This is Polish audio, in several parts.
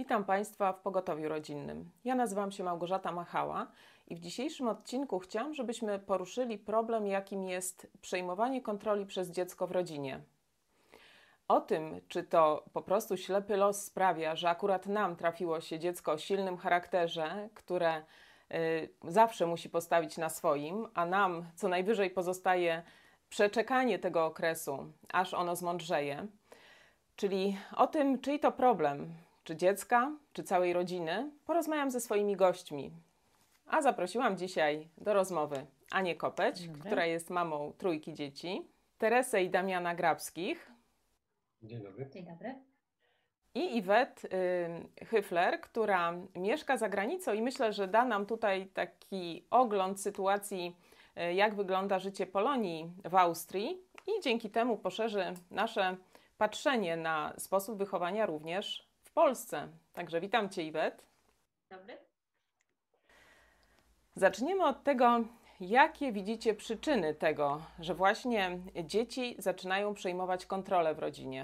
Witam Państwa w Pogotowiu Rodzinnym. Ja nazywam się Małgorzata Machała i w dzisiejszym odcinku chciałam, żebyśmy poruszyli problem, jakim jest przejmowanie kontroli przez dziecko w rodzinie. O tym, czy to po prostu ślepy los sprawia, że akurat nam trafiło się dziecko o silnym charakterze, które zawsze musi postawić na swoim, a nam co najwyżej pozostaje przeczekanie tego okresu, aż ono zmądrzeje. Czyli o tym, czyj to problem, czy dziecka, czy całej rodziny, porozmawiam ze swoimi gośćmi. A zaprosiłam dzisiaj do rozmowy Anię Kopeć, która jest mamą trójki dzieci, Teresę i Damiana Grabskich. Dzień dobry. Dzień dobry. I Iwet Hyfler, która mieszka za granicą i myślę, że da nam tutaj taki ogląd sytuacji, jak wygląda życie Polonii w Austrii i dzięki temu poszerzy nasze patrzenie na sposób wychowania również w Polsce. Także witam Cię, Iwet. Dobry. Zaczniemy od tego, jakie widzicie przyczyny tego, że właśnie dzieci zaczynają przejmować kontrolę w rodzinie.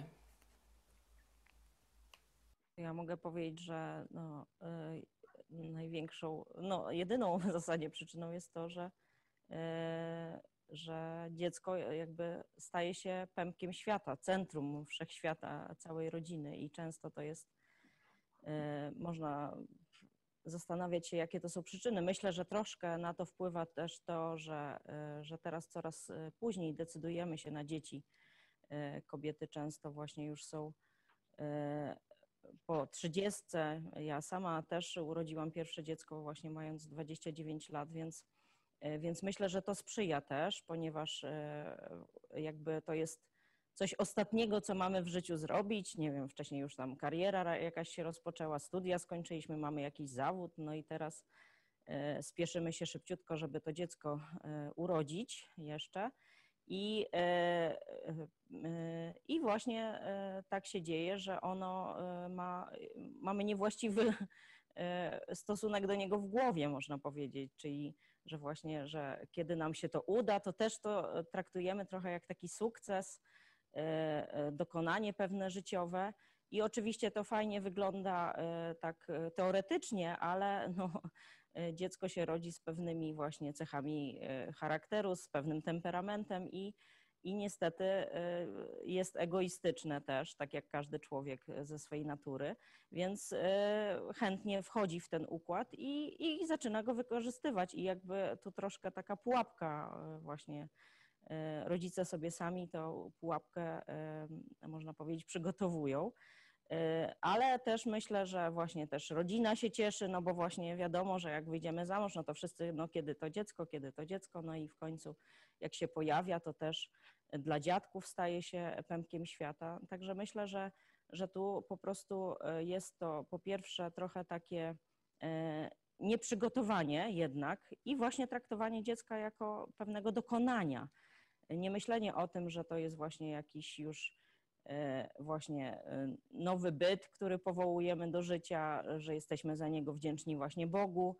Ja mogę powiedzieć, że największą, jedyną w zasadzie przyczyną jest to, że dziecko jakby staje się pępkiem świata, centrum wszechświata całej rodziny i często to jest, można zastanawiać się, jakie to są przyczyny. Myślę, że troszkę na to wpływa też to, że teraz coraz później decydujemy się na dzieci. Kobiety często właśnie już są po 30. Ja sama też urodziłam pierwsze dziecko właśnie mając 29 lat, więc myślę, że to sprzyja też, ponieważ jakby to jest coś ostatniego, co mamy w życiu zrobić. Nie wiem, wcześniej już tam kariera jakaś się rozpoczęła, studia skończyliśmy, mamy jakiś zawód, no i teraz spieszymy się szybciutko, żeby to dziecko urodzić jeszcze. I właśnie tak się dzieje, że ono mamy niewłaściwy stosunek do niego w głowie, można powiedzieć, czyli że właśnie, że kiedy nam się to uda, to też to traktujemy trochę jak taki sukces, dokonanie pewne życiowe i oczywiście to fajnie wygląda tak teoretycznie, ale no, dziecko się rodzi z pewnymi właśnie cechami charakteru, z pewnym temperamentem i niestety jest egoistyczne też, tak jak każdy człowiek ze swojej natury, więc chętnie wchodzi w ten układ i zaczyna go wykorzystywać i jakby tu troszkę taka pułapka właśnie. Rodzice sobie sami tą pułapkę, można powiedzieć, przygotowują. Ale też myślę, że właśnie też rodzina się cieszy, no bo właśnie wiadomo, że jak wyjdziemy za mąż, no to wszyscy, no kiedy to dziecko, no i w końcu jak się pojawia, to też dla dziadków staje się pępkiem świata. Także myślę, że tu po prostu jest to po pierwsze trochę takie nieprzygotowanie jednak i właśnie traktowanie dziecka jako pewnego dokonania. Nie myślenie o tym, że to jest właśnie jakiś już właśnie nowy byt, który powołujemy do życia, że jesteśmy za niego wdzięczni właśnie Bogu,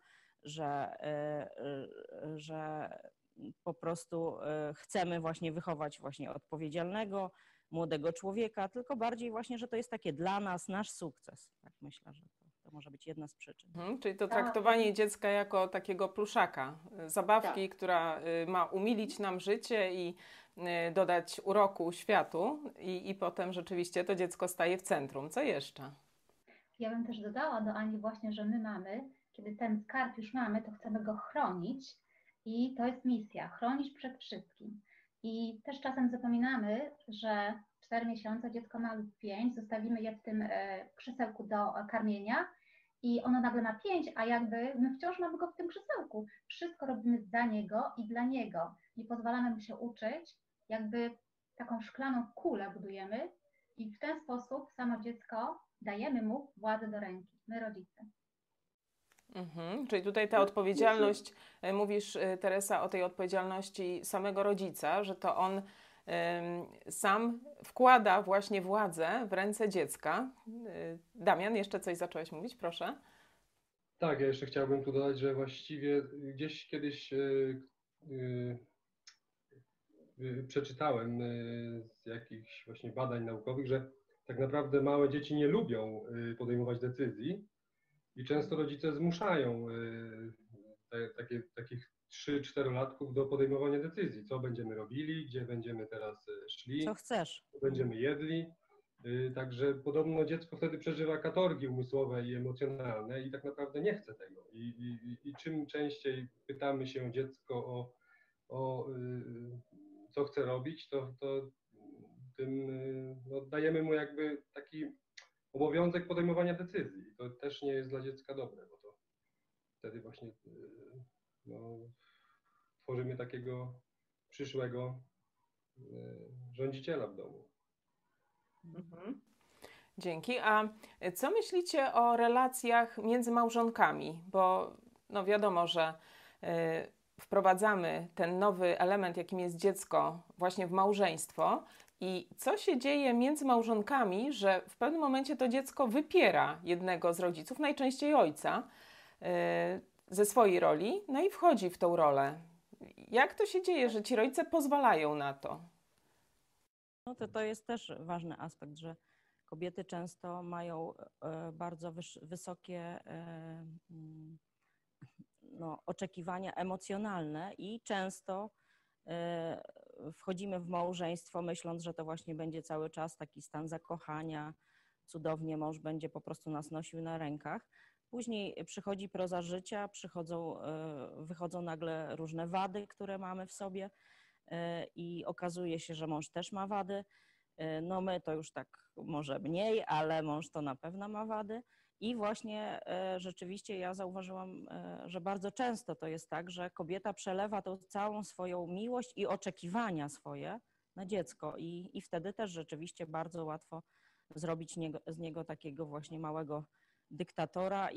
że po prostu chcemy właśnie wychować właśnie odpowiedzialnego, młodego człowieka, tylko bardziej właśnie, że to jest takie dla nas nasz sukces. Tak myślę, że to może być jedna z przyczyn. Czyli to traktowanie dziecka jako takiego pluszaka, zabawki, która ma umilić nam życie i dodać uroku światu i potem rzeczywiście to dziecko staje w centrum. Co jeszcze? Ja bym też dodała do Ani właśnie, że my mamy, kiedy ten skarb już mamy, to chcemy go chronić i to jest misja, chronić przed wszystkim. I też czasem zapominamy, że 4 miesiące, dziecko ma lub 5, zostawimy je w tym krzesełku do karmienia i ono nagle ma 5, a jakby my wciąż mamy go w tym krzesełku. Wszystko robimy za niego i dla niego. Nie pozwalamy mu się uczyć, jakby taką szklaną kulę budujemy i w ten sposób samo dziecko dajemy mu władzę do ręki, my rodzice. Czyli tutaj ta odpowiedzialność, mówisz Teresa o tej odpowiedzialności samego rodzica, że to on sam wkłada właśnie władzę w ręce dziecka. Damian, jeszcze coś zacząłeś mówić, proszę. Tak, ja jeszcze chciałbym tu dodać, że właściwie gdzieś kiedyś przeczytałem z jakichś właśnie badań naukowych, że tak naprawdę małe dzieci nie lubią podejmować decyzji i często rodzice zmuszają takich 3-4-latków do podejmowania decyzji. Co będziemy robili, gdzie będziemy teraz szli, Co chcesz? co będziemy jedli. Także podobno dziecko wtedy przeżywa katorgi umysłowe i emocjonalne i tak naprawdę nie chce tego. I czym częściej pytamy się dziecko co chce robić, to tym dajemy mu jakby taki obowiązek podejmowania decyzji. To też nie jest dla dziecka dobre, bo to wtedy właśnie tworzymy takiego przyszłego rządziciela w domu. Mhm. Dzięki. A co myślicie o relacjach między małżonkami? Bo wiadomo, że wprowadzamy ten nowy element, jakim jest dziecko, właśnie w małżeństwo. I co się dzieje między małżonkami, że w pewnym momencie to dziecko wypiera jednego z rodziców, najczęściej ojca, ze swojej roli, no i wchodzi w tą rolę. Jak to się dzieje, że ci rodzice pozwalają na to? No to jest też ważny aspekt, że kobiety często mają bardzo wysokie oczekiwania emocjonalne i często wchodzimy w małżeństwo myśląc, że to właśnie będzie cały czas taki stan zakochania, cudownie mąż będzie po prostu nas nosił na rękach. Później przychodzi proza życia, wychodzą nagle różne wady, które mamy w sobie i okazuje się, że mąż też ma wady. No my to już tak może mniej, ale mąż to na pewno ma wady. I właśnie rzeczywiście ja zauważyłam, że bardzo często to jest tak, że kobieta przelewa tą całą swoją miłość i oczekiwania swoje na dziecko i wtedy też rzeczywiście bardzo łatwo zrobić z niego takiego właśnie małego dyktatora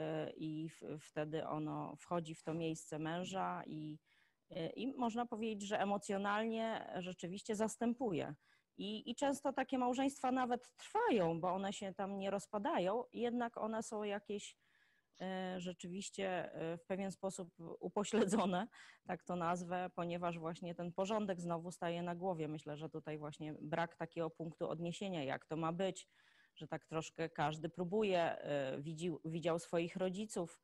i wtedy ono wchodzi w to miejsce męża i można powiedzieć, że emocjonalnie rzeczywiście zastępuje. I często takie małżeństwa nawet trwają, bo one się tam nie rozpadają, jednak one są jakieś rzeczywiście w pewien sposób upośledzone, tak to nazwę, ponieważ właśnie ten porządek znowu staje na głowie. Myślę, że tutaj właśnie brak takiego punktu odniesienia, jak to ma być, że tak troszkę każdy próbuje, widział swoich rodziców,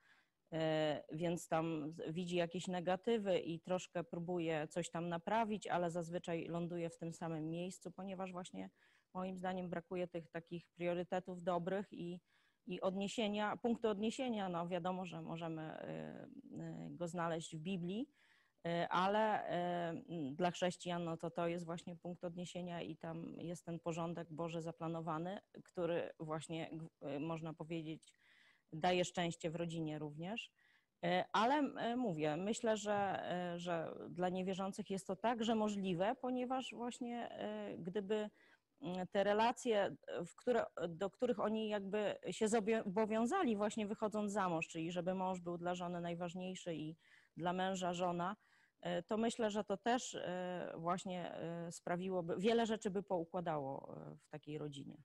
więc tam widzi jakieś negatywy i troszkę próbuje coś tam naprawić, ale zazwyczaj ląduje w tym samym miejscu, ponieważ właśnie moim zdaniem brakuje tych takich priorytetów dobrych i punktu odniesienia, no wiadomo, że możemy go znaleźć w Biblii, ale dla chrześcijan no to jest właśnie punkt odniesienia i tam jest ten porządek Boży zaplanowany, który właśnie można powiedzieć daje szczęście w rodzinie również. Ale mówię, myślę, że dla niewierzących jest to także możliwe, ponieważ właśnie gdyby te relacje, do których oni jakby się zobowiązali właśnie wychodząc za mąż, czyli żeby mąż był dla żony najważniejszy i dla męża żona, to myślę, że to też właśnie sprawiłoby, wiele rzeczy by poukładało w takiej rodzinie.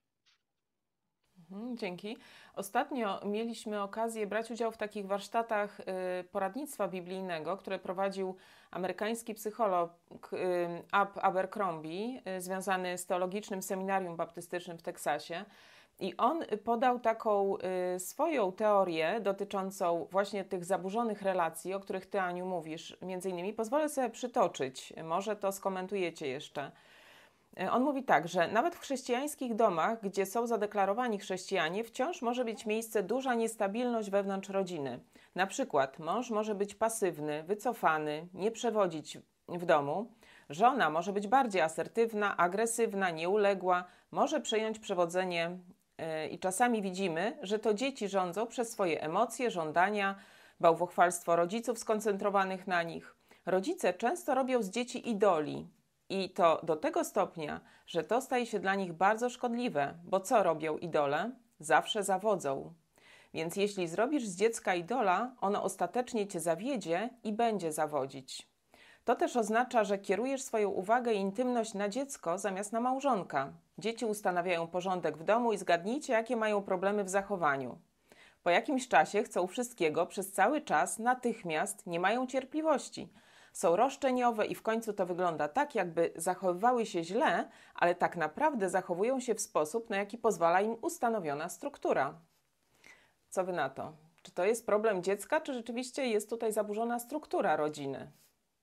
Dzięki. Ostatnio mieliśmy okazję brać udział w takich warsztatach poradnictwa biblijnego, które prowadził amerykański psycholog Ab Abercrombie, związany z Teologicznym Seminarium Baptystycznym w Teksasie. I on podał taką swoją teorię dotyczącą właśnie tych zaburzonych relacji, o których Ty, Aniu, mówisz. Między innymi pozwolę sobie przytoczyć, może to skomentujecie jeszcze. On mówi tak, że nawet w chrześcijańskich domach, gdzie są zadeklarowani chrześcijanie, wciąż może być miejsce duża niestabilność wewnątrz rodziny. Na przykład mąż może być pasywny, wycofany, nie przewodzić w domu. Żona może być bardziej asertywna, agresywna, nieuległa, może przejąć przewodzenie i czasami widzimy, że to dzieci rządzą przez swoje emocje, żądania, bałwochwalstwo rodziców skoncentrowanych na nich. Rodzice często robią z dzieci idoli. I to do tego stopnia, że to staje się dla nich bardzo szkodliwe, bo co robią idole? Zawsze zawodzą. Więc jeśli zrobisz z dziecka idola, ono ostatecznie cię zawiedzie i będzie zawodzić. To też oznacza, że kierujesz swoją uwagę i intymność na dziecko zamiast na małżonka. Dzieci ustanawiają porządek w domu i zgadnijcie, jakie mają problemy w zachowaniu. Po jakimś czasie chcą wszystkiego przez cały czas, natychmiast, nie mają cierpliwości. Są roszczeniowe i w końcu to wygląda tak, jakby zachowywały się źle, ale tak naprawdę zachowują się w sposób, na jaki pozwala im ustanowiona struktura. Co wy na to? Czy to jest problem dziecka, czy rzeczywiście jest tutaj zaburzona struktura rodziny?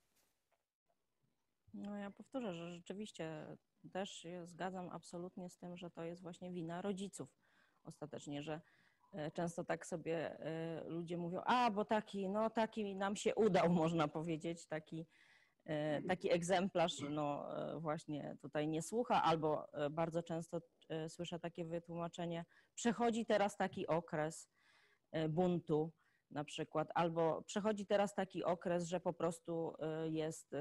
No ja powtórzę, że rzeczywiście też się zgadzam absolutnie z tym, że to jest właśnie wina rodziców ostatecznie, że często tak sobie ludzie mówią, a bo taki nam się udał, można powiedzieć, taki egzemplarz, no właśnie tutaj nie słucha, albo bardzo często słyszę takie wytłumaczenie, przechodzi teraz taki okres buntu na przykład, albo przechodzi teraz taki okres, że po prostu jest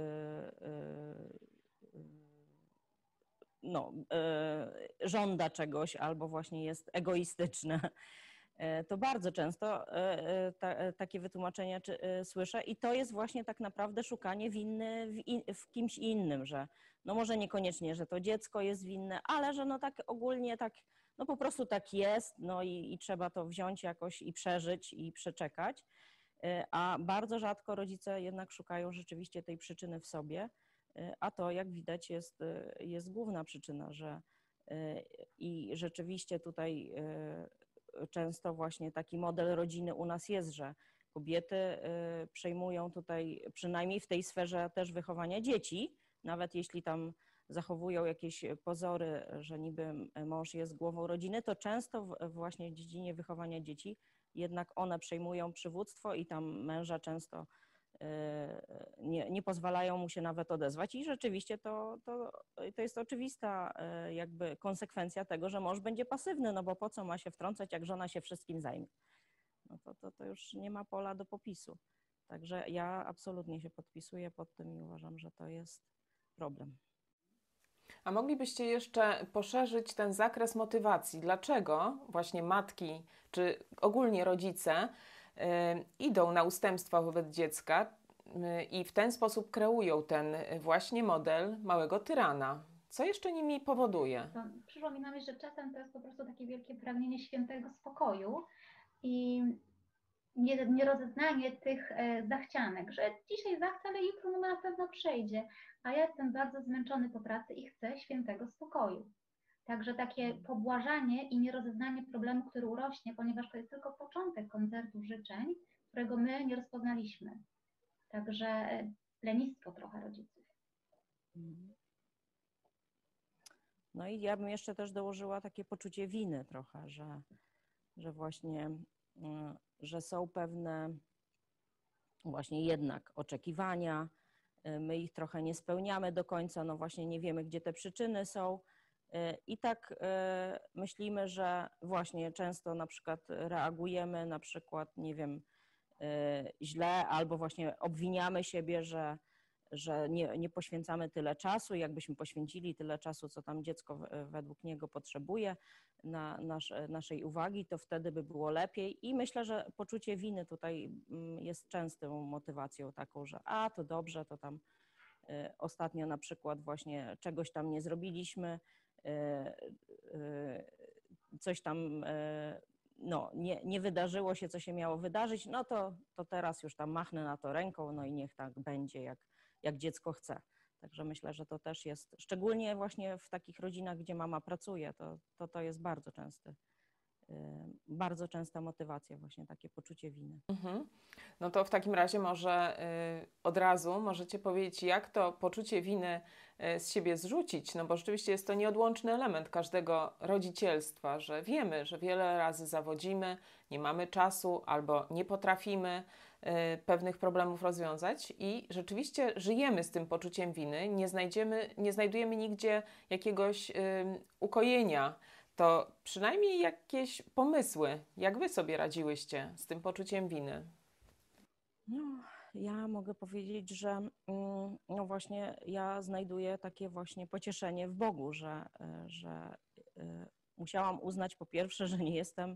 żąda czegoś, albo właśnie jest egoistyczne. To bardzo często takie wytłumaczenia słyszę i to jest właśnie tak naprawdę szukanie winy w kimś innym, że no może niekoniecznie, że to dziecko jest winne, ale że no tak ogólnie tak, no po prostu tak jest, no i trzeba to wziąć jakoś i przeżyć i przeczekać, a bardzo rzadko rodzice jednak szukają rzeczywiście tej przyczyny w sobie, a to jak widać jest główna przyczyna, że i rzeczywiście tutaj często właśnie taki model rodziny u nas jest, że kobiety przejmują tutaj, przynajmniej w tej sferze też wychowania dzieci, nawet jeśli tam zachowują jakieś pozory, że niby mąż jest głową rodziny, to często właśnie w dziedzinie wychowania dzieci jednak one przejmują przywództwo i tam męża często nie pozwalają mu się nawet odezwać i rzeczywiście to jest oczywista jakby konsekwencja tego, że mąż będzie pasywny, no bo po co ma się wtrącać, jak żona się wszystkim zajmie. No to już nie ma pola do popisu. Także ja absolutnie się podpisuję pod tym i uważam, że to jest problem. A moglibyście jeszcze poszerzyć ten zakres motywacji? Dlaczego właśnie matki, czy ogólnie rodzice idą na ustępstwa wobec dziecka i w ten sposób kreują ten właśnie model małego tyrana? Co jeszcze nimi powoduje? To przyszło mi na myśl, że czasem to jest po prostu takie wielkie pragnienie świętego spokoju i nierozeznanie tych zachcianek, że dzisiaj zachcę, ale jutro na pewno przejdzie, a ja jestem bardzo zmęczony po pracy i chcę świętego spokoju. Także takie pobłażanie i nierozeznanie problemu, który urośnie, ponieważ to jest tylko początek koncertu życzeń, którego my nie rozpoznaliśmy. Także lenistwo trochę rodziców. No i ja bym jeszcze też dołożyła takie poczucie winy trochę, że właśnie, że są pewne właśnie jednak oczekiwania, my ich trochę nie spełniamy do końca, no właśnie nie wiemy, gdzie te przyczyny są i tak myślimy, że właśnie często na przykład reagujemy na przykład, nie wiem, źle albo właśnie obwiniamy siebie, że nie poświęcamy tyle czasu, jakbyśmy poświęcili tyle czasu, co tam dziecko według niego potrzebuje na naszej uwagi, to wtedy by było lepiej. I myślę, że poczucie winy tutaj jest częstą motywacją taką, że to dobrze, to tam ostatnio na przykład właśnie czegoś tam nie zrobiliśmy, coś tam no, nie wydarzyło się, co się miało wydarzyć, no to teraz już tam machnę na to ręką, no i niech tak będzie, jak dziecko chce. Także myślę, że to też jest, szczególnie właśnie w takich rodzinach, gdzie mama pracuje, to jest bardzo częsta motywacja, właśnie takie poczucie winy. No to w takim razie może od razu możecie powiedzieć, jak to poczucie winy z siebie zrzucić, no bo rzeczywiście jest to nieodłączny element każdego rodzicielstwa, że wiemy, że wiele razy zawodzimy, nie mamy czasu albo nie potrafimy pewnych problemów rozwiązać i rzeczywiście żyjemy z tym poczuciem winy, nie znajdujemy nigdzie jakiegoś ukojenia. To przynajmniej jakieś pomysły, jak wy sobie radziłyście z tym poczuciem winy? No, ja mogę powiedzieć, że no właśnie ja znajduję takie właśnie pocieszenie w Bogu, że musiałam uznać po pierwsze, że nie jestem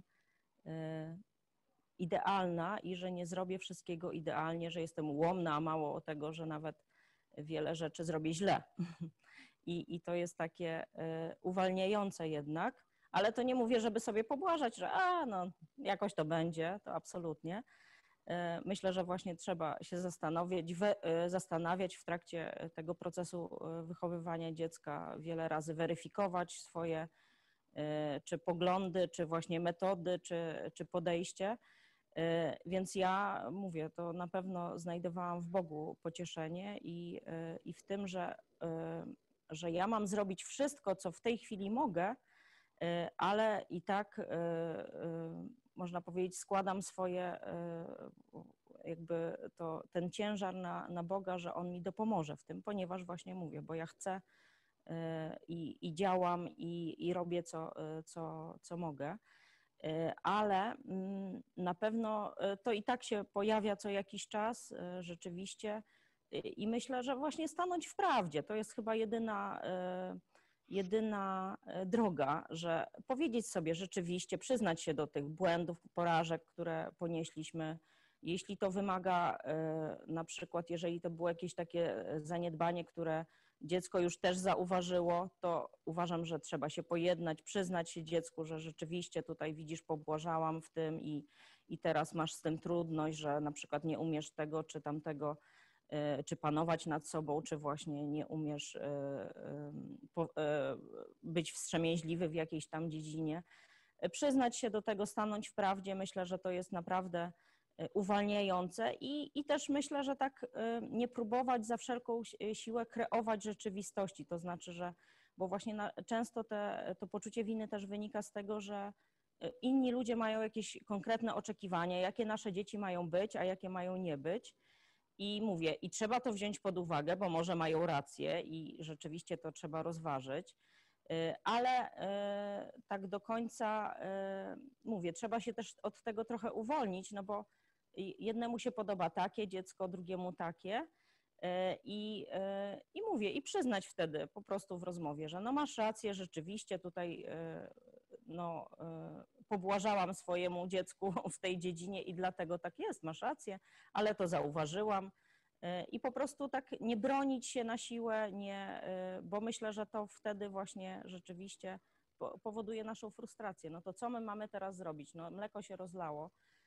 idealna i że nie zrobię wszystkiego idealnie, że jestem ułomna, a mało tego, że nawet wiele rzeczy zrobię źle. I to jest takie uwalniające jednak, ale to nie mówię, żeby sobie pobłażać, że no jakoś to będzie, to absolutnie. Myślę, że właśnie trzeba się zastanawiać w trakcie tego procesu wychowywania dziecka, wiele razy weryfikować swoje czy poglądy, czy właśnie metody, czy podejście. Więc ja mówię, to na pewno znajdowałam w Bogu pocieszenie i w tym, że ja mam zrobić wszystko, co w tej chwili mogę, ale i tak można powiedzieć, składam swoje jakby ten ciężar na Boga, że On mi dopomoże w tym, ponieważ właśnie mówię, bo ja chcę i działam i robię co mogę, ale na pewno to i tak się pojawia co jakiś czas rzeczywiście i myślę, że właśnie stanąć w prawdzie to jest chyba jedyna droga, że powiedzieć sobie rzeczywiście, przyznać się do tych błędów, porażek, które ponieśliśmy. Jeśli to wymaga na przykład, jeżeli to było jakieś takie zaniedbanie, które dziecko już też zauważyło, to uważam, że trzeba się pojednać, przyznać się dziecku, że rzeczywiście tutaj widzisz, pobłażałam w tym i teraz masz z tym trudność, że na przykład nie umiesz tego czy tamtego, czy panować nad sobą, czy właśnie nie umiesz być wstrzemięźliwy w jakiejś tam dziedzinie. Przyznać się do tego, stanąć w prawdzie, myślę, że to jest naprawdę uwalniające i też myślę, że tak nie próbować za wszelką siłę kreować rzeczywistości, to znaczy, że bo właśnie często to poczucie winy też wynika z tego, że inni ludzie mają jakieś konkretne oczekiwania, jakie nasze dzieci mają być, a jakie mają nie być. I mówię, i trzeba to wziąć pod uwagę, bo może mają rację i rzeczywiście to trzeba rozważyć, ale tak do końca, mówię, trzeba się też od tego trochę uwolnić, no bo jednemu się podoba takie dziecko, drugiemu takie i mówię, i przyznać wtedy po prostu w rozmowie, że no masz rację, rzeczywiście tutaj no, pobłażałam swojemu dziecku w tej dziedzinie i dlatego tak jest, masz rację, ale to zauważyłam i po prostu tak nie bronić się na siłę, bo myślę, że to wtedy właśnie rzeczywiście powoduje naszą frustrację. No to co my mamy teraz zrobić? No mleko się rozlało,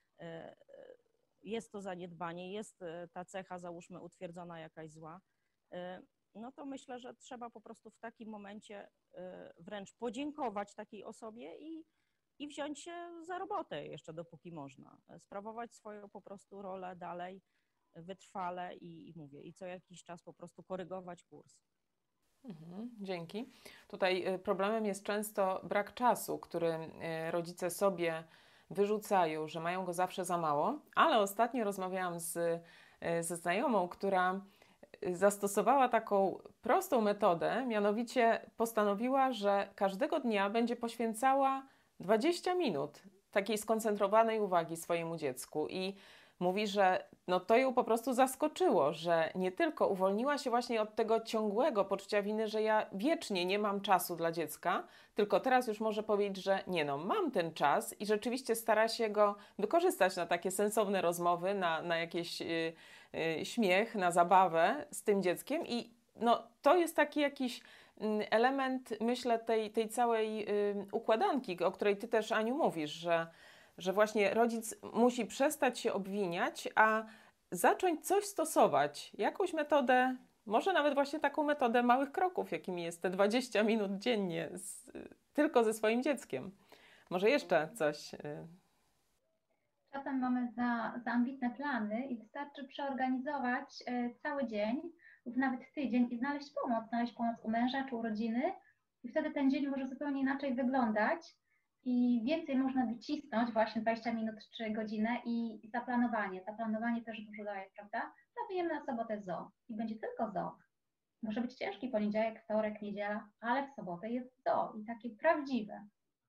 jest to zaniedbanie, jest ta cecha, załóżmy, utwierdzona jakaś zła, no to myślę, że trzeba po prostu w takim momencie wręcz podziękować takiej osobie i wziąć się za robotę jeszcze dopóki można. Sprawować swoją po prostu rolę dalej wytrwale i mówię, i co jakiś czas po prostu korygować kurs. Dzięki. Tutaj problemem jest często brak czasu, który rodzice sobie wyrzucają, że mają go zawsze za mało, ale ostatnio rozmawiałam ze znajomą, która zastosowała taką prostą metodę, mianowicie postanowiła, że każdego dnia będzie poświęcała 20 minut takiej skoncentrowanej uwagi swojemu dziecku i mówi, że no to ją po prostu zaskoczyło, że nie tylko uwolniła się właśnie od tego ciągłego poczucia winy, że ja wiecznie nie mam czasu dla dziecka, tylko teraz już może powiedzieć, że nie no, mam ten czas i rzeczywiście stara się go wykorzystać na takie sensowne rozmowy, na jakiś śmiech, na zabawę z tym dzieckiem i no to jest taki jakiś element, myślę, tej całej układanki, o której Ty też, Aniu, mówisz, że właśnie rodzic musi przestać się obwiniać, a zacząć coś stosować, jakąś metodę, może nawet właśnie taką metodę małych kroków, jakimi jest te 20 minut dziennie, tylko ze swoim dzieckiem. Może jeszcze coś? Czasem mamy za ambitne plany i wystarczy przeorganizować cały dzień lub nawet tydzień i znaleźć pomoc u męża czy u rodziny i wtedy ten dzień może zupełnie inaczej wyglądać i więcej można wycisnąć właśnie 20 minut czy godzinę i zaplanowanie. Zaplanowanie też dużo daje, prawda? Planujemy na sobotę zoo i będzie tylko zoo. Może być ciężki poniedziałek, wtorek, niedziela, ale w sobotę jest zoo i takie prawdziwe.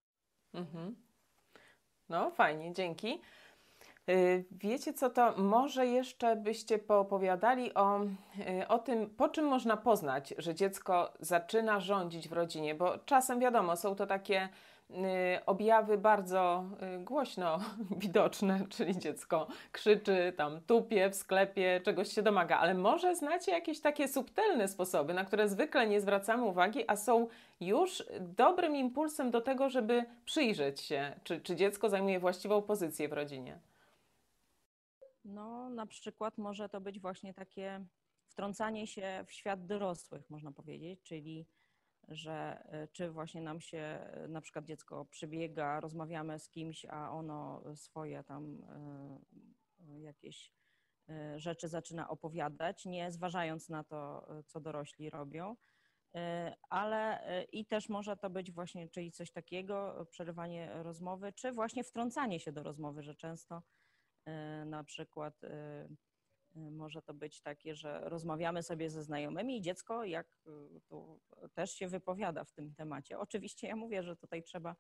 No fajnie, dzięki. Wiecie co, to może jeszcze byście poopowiadali o tym, po czym można poznać, że dziecko zaczyna rządzić w rodzinie, bo czasem wiadomo, są to takie objawy bardzo głośno widoczne, czyli dziecko krzyczy, tam tupie w sklepie, czegoś się domaga, ale może znacie jakieś takie subtelne sposoby, na które zwykle nie zwracamy uwagi, a są już dobrym impulsem do tego, żeby przyjrzeć się, czy dziecko zajmuje właściwą pozycję w rodzinie. No, na przykład może to być właśnie takie wtrącanie się w świat dorosłych, można powiedzieć, czyli że czy właśnie nam się na przykład dziecko przybiega, rozmawiamy z kimś, a ono swoje tam jakieś rzeczy zaczyna opowiadać, nie zważając na to, co dorośli robią. Ale i też może to być właśnie, czyli coś takiego, przerywanie rozmowy, czy właśnie wtrącanie się do rozmowy, że często na przykład może to być takie, że rozmawiamy sobie ze znajomymi i dziecko jak tu też się wypowiada w tym temacie. Oczywiście ja mówię, że tutaj trzeba,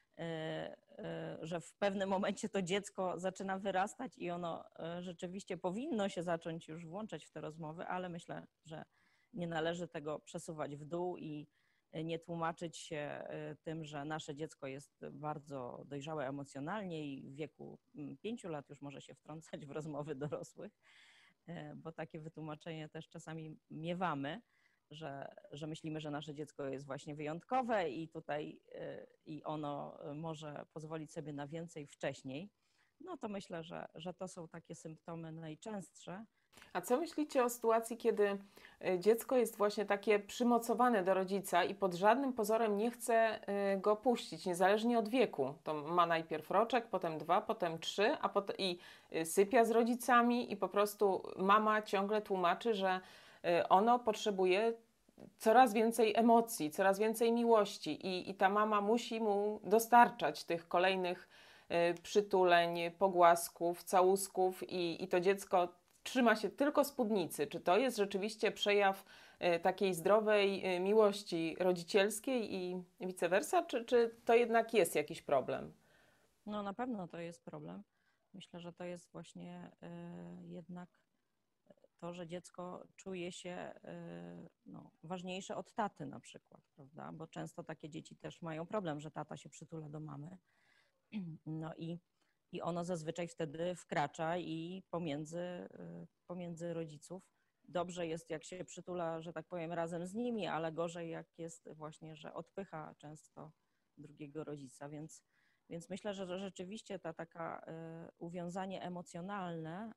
że w pewnym momencie to dziecko zaczyna wyrastać i ono rzeczywiście powinno się zacząć już włączać w te rozmowy, ale myślę, że nie należy tego przesuwać w dół i nie tłumaczyć się tym, że nasze dziecko jest bardzo dojrzałe emocjonalnie i w wieku 5 lat już może się wtrącać w rozmowy dorosłych, bo takie wytłumaczenie też czasami miewamy, że myślimy, że nasze dziecko jest właśnie wyjątkowe i tutaj i ono może pozwolić sobie na więcej wcześniej. No to myślę, że to są takie symptomy najczęstsze. A co myślicie o sytuacji, kiedy dziecko jest właśnie takie przymocowane do rodzica i pod żadnym pozorem nie chce go puścić, niezależnie od wieku? To ma najpierw roczek, potem 2, potem 3, a potem i sypia z rodzicami i po prostu mama ciągle tłumaczy, że ono potrzebuje coraz więcej emocji, coraz więcej miłości i ta mama musi mu dostarczać tych kolejnych przytuleń, pogłasków, całusków i to dziecko trzyma się tylko spódnicy. Czy to jest rzeczywiście przejaw takiej zdrowej miłości rodzicielskiej i vice versa, czy to jednak jest jakiś problem? No na pewno to jest problem. Myślę, że to jest właśnie jednak to, że dziecko czuje się ważniejsze od taty na przykład, prawda? Bo często takie dzieci też mają problem, że tata się przytula do mamy. No i ono zazwyczaj wtedy wkracza i pomiędzy rodziców. Dobrze jest, jak się przytula, że tak powiem, razem z nimi, ale gorzej, jak jest właśnie, że odpycha często drugiego rodzica. Więc myślę, że rzeczywiście taka uwiązanie emocjonalne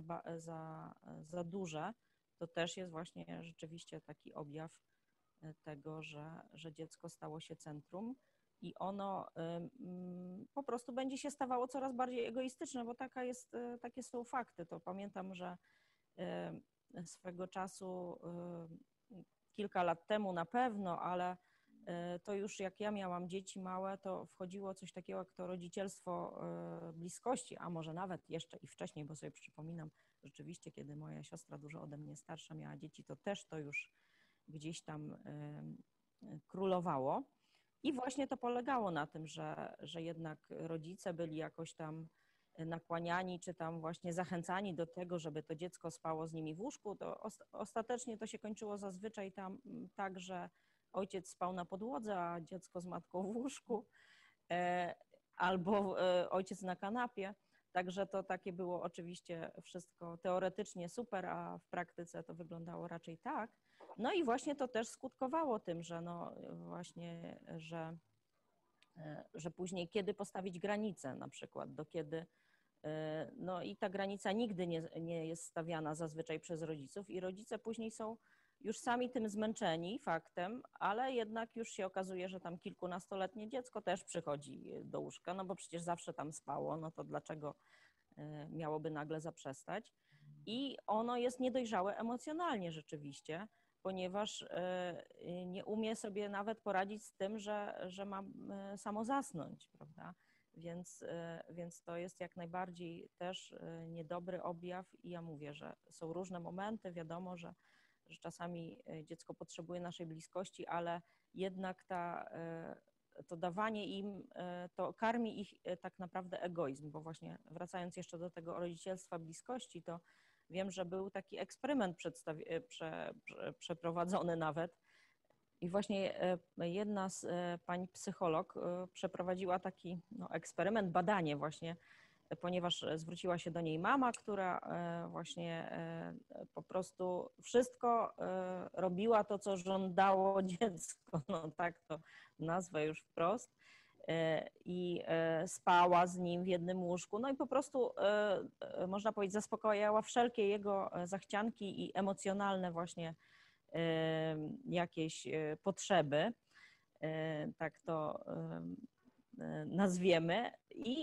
za duże, to też jest właśnie rzeczywiście taki objaw tego, że dziecko stało się centrum. I ono po prostu będzie się stawało coraz bardziej egoistyczne, bo takie są fakty. To pamiętam, że swego czasu, kilka lat temu na pewno, ale to już jak ja miałam dzieci małe, to wchodziło coś takiego jak to rodzicielstwo bliskości, a może nawet jeszcze i wcześniej, bo sobie przypominam, rzeczywiście, kiedy moja siostra dużo ode mnie starsza miała dzieci, to też to już gdzieś tam królowało. I właśnie to polegało na tym, że jednak rodzice byli jakoś tam nakłaniani, czy tam właśnie zachęcani do tego, żeby to dziecko spało z nimi w łóżku, to ostatecznie to się kończyło zazwyczaj tam tak, że ojciec spał na podłodze, a dziecko z matką w łóżku, albo ojciec na kanapie. Także to takie było oczywiście wszystko teoretycznie super, a w praktyce to wyglądało raczej tak. No i właśnie to też skutkowało tym, że że później kiedy postawić granicę na przykład, do kiedy, no i ta granica nigdy nie jest stawiana zazwyczaj przez rodziców i rodzice później są już sami tym zmęczeni faktem, ale jednak już się okazuje, że tam kilkunastoletnie dziecko też przychodzi do łóżka, no bo przecież zawsze tam spało, no to dlaczego miałoby nagle zaprzestać? I ono jest niedojrzałe emocjonalnie rzeczywiście, ponieważ nie umie sobie nawet poradzić z tym, że ma samo zasnąć, prawda? Więc to jest jak najbardziej też niedobry objaw i ja mówię, że są różne momenty, wiadomo, że czasami dziecko potrzebuje naszej bliskości, ale jednak to dawanie im, to karmi ich tak naprawdę egoizm, bo właśnie wracając jeszcze do tego rodzicielstwa bliskości, to wiem, że był taki eksperyment przeprowadzony nawet i właśnie jedna z pań psycholog przeprowadziła taki eksperyment, badanie właśnie, ponieważ zwróciła się do niej mama, która właśnie po prostu wszystko robiła to, co żądało dziecko, no tak to nazwę już wprost. i spała z nim w jednym łóżku. No i po prostu, można powiedzieć, zaspokajała wszelkie jego zachcianki i emocjonalne właśnie jakieś potrzeby, tak to nazwiemy.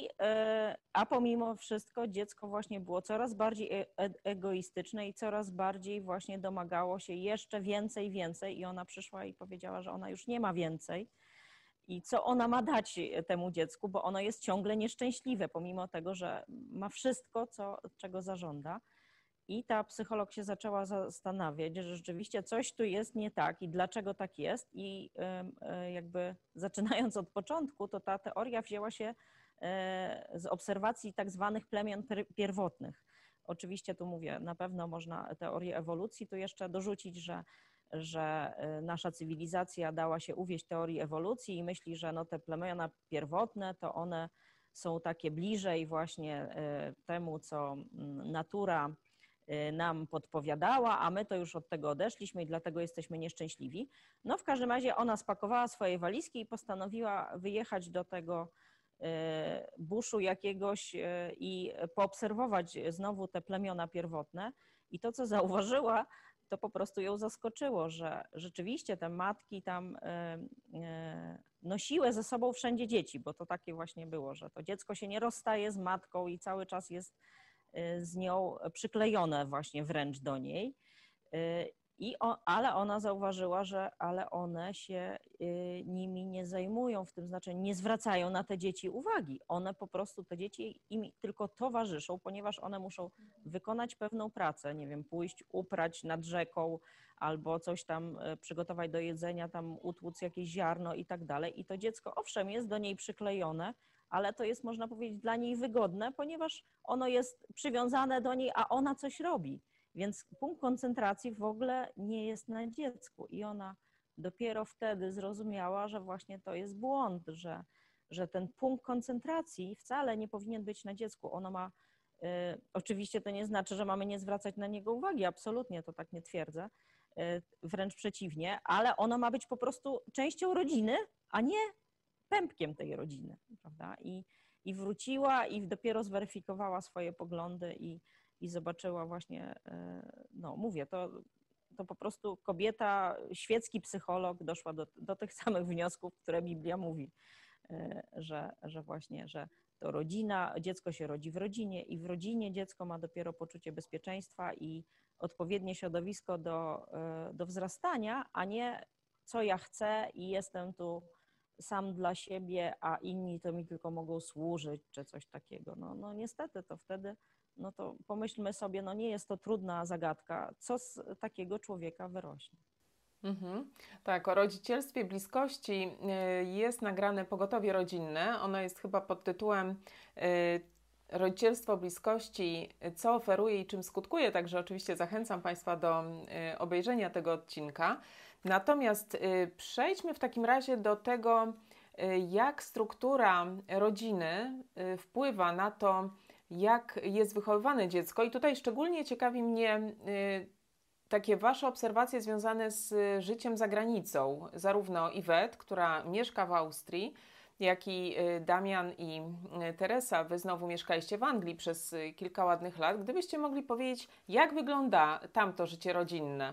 A pomimo wszystko dziecko właśnie było coraz bardziej egoistyczne i coraz bardziej właśnie domagało się jeszcze więcej i ona przyszła i powiedziała, że ona już nie ma więcej. I co ona ma dać temu dziecku, bo ono jest ciągle nieszczęśliwe, pomimo tego, że ma wszystko, czego zażąda. I ta psycholog się zaczęła zastanawiać, że rzeczywiście coś tu jest nie tak i dlaczego tak jest. I jakby zaczynając od początku, to ta teoria wzięła się z obserwacji tak zwanych plemion pierwotnych. Oczywiście tu mówię, na pewno można teorię ewolucji tu jeszcze dorzucić, że nasza cywilizacja dała się uwieść teorii ewolucji i myśli, że no te plemiona pierwotne to one są takie bliżej właśnie temu, co natura nam podpowiadała, a my to już od tego odeszliśmy i dlatego jesteśmy nieszczęśliwi. No w każdym razie ona spakowała swoje walizki i postanowiła wyjechać do tego buszu jakiegoś i poobserwować znowu te plemiona pierwotne. I to, co zauważyła, to po prostu ją zaskoczyło, że rzeczywiście te matki tam nosiły ze sobą wszędzie dzieci, bo to takie właśnie było, że to dziecko się nie rozstaje z matką i cały czas jest z nią przyklejone właśnie wręcz do niej. Ale ona zauważyła, że ale one się nimi nie zajmują, w tym znaczeniu nie zwracają na te dzieci uwagi. One po prostu, te dzieci im tylko towarzyszą, ponieważ one muszą wykonać pewną pracę, nie wiem, pójść uprać nad rzeką albo coś tam przygotować do jedzenia, tam utłuc jakieś ziarno i tak dalej. I to dziecko owszem jest do niej przyklejone, ale to jest, można powiedzieć, dla niej wygodne, ponieważ ono jest przywiązane do niej, a ona coś robi. Więc punkt koncentracji w ogóle nie jest na dziecku i ona dopiero wtedy zrozumiała, że właśnie to jest błąd, że ten punkt koncentracji wcale nie powinien być na dziecku. Ono ma, oczywiście to nie znaczy, że mamy nie zwracać na niego uwagi, absolutnie to tak nie twierdzę, wręcz przeciwnie, ale ono ma być po prostu częścią rodziny, a nie pępkiem tej rodziny, prawda? I wróciła i dopiero zweryfikowała swoje poglądy i zobaczyła właśnie, no mówię, to po prostu kobieta, świecki psycholog doszła do tych samych wniosków, które Biblia mówi, że właśnie, że to rodzina, dziecko się rodzi w rodzinie i w rodzinie dziecko ma dopiero poczucie bezpieczeństwa i odpowiednie środowisko do wzrastania, a nie co ja chcę i jestem tu sam dla siebie, a inni to mi tylko mogą służyć, czy coś takiego. No niestety to wtedy, no to pomyślmy sobie, no nie jest to trudna zagadka, co z takiego człowieka wyrośnie. Tak, o rodzicielstwie bliskości jest nagrane Pogotowie rodzinne. Ono jest chyba pod tytułem Rodzicielstwo bliskości, co oferuje i czym skutkuje, także oczywiście zachęcam Państwa do obejrzenia tego odcinka. Natomiast przejdźmy w takim razie do tego, jak struktura rodziny wpływa na to, jak jest wychowywane dziecko. I tutaj szczególnie ciekawi mnie takie Wasze obserwacje związane z życiem za granicą. Zarówno Iwet, która mieszka w Austrii, jak i Damian i Teresa, Wy znowu mieszkaliście w Anglii przez kilka ładnych lat. Gdybyście mogli powiedzieć, jak wygląda tamto życie rodzinne?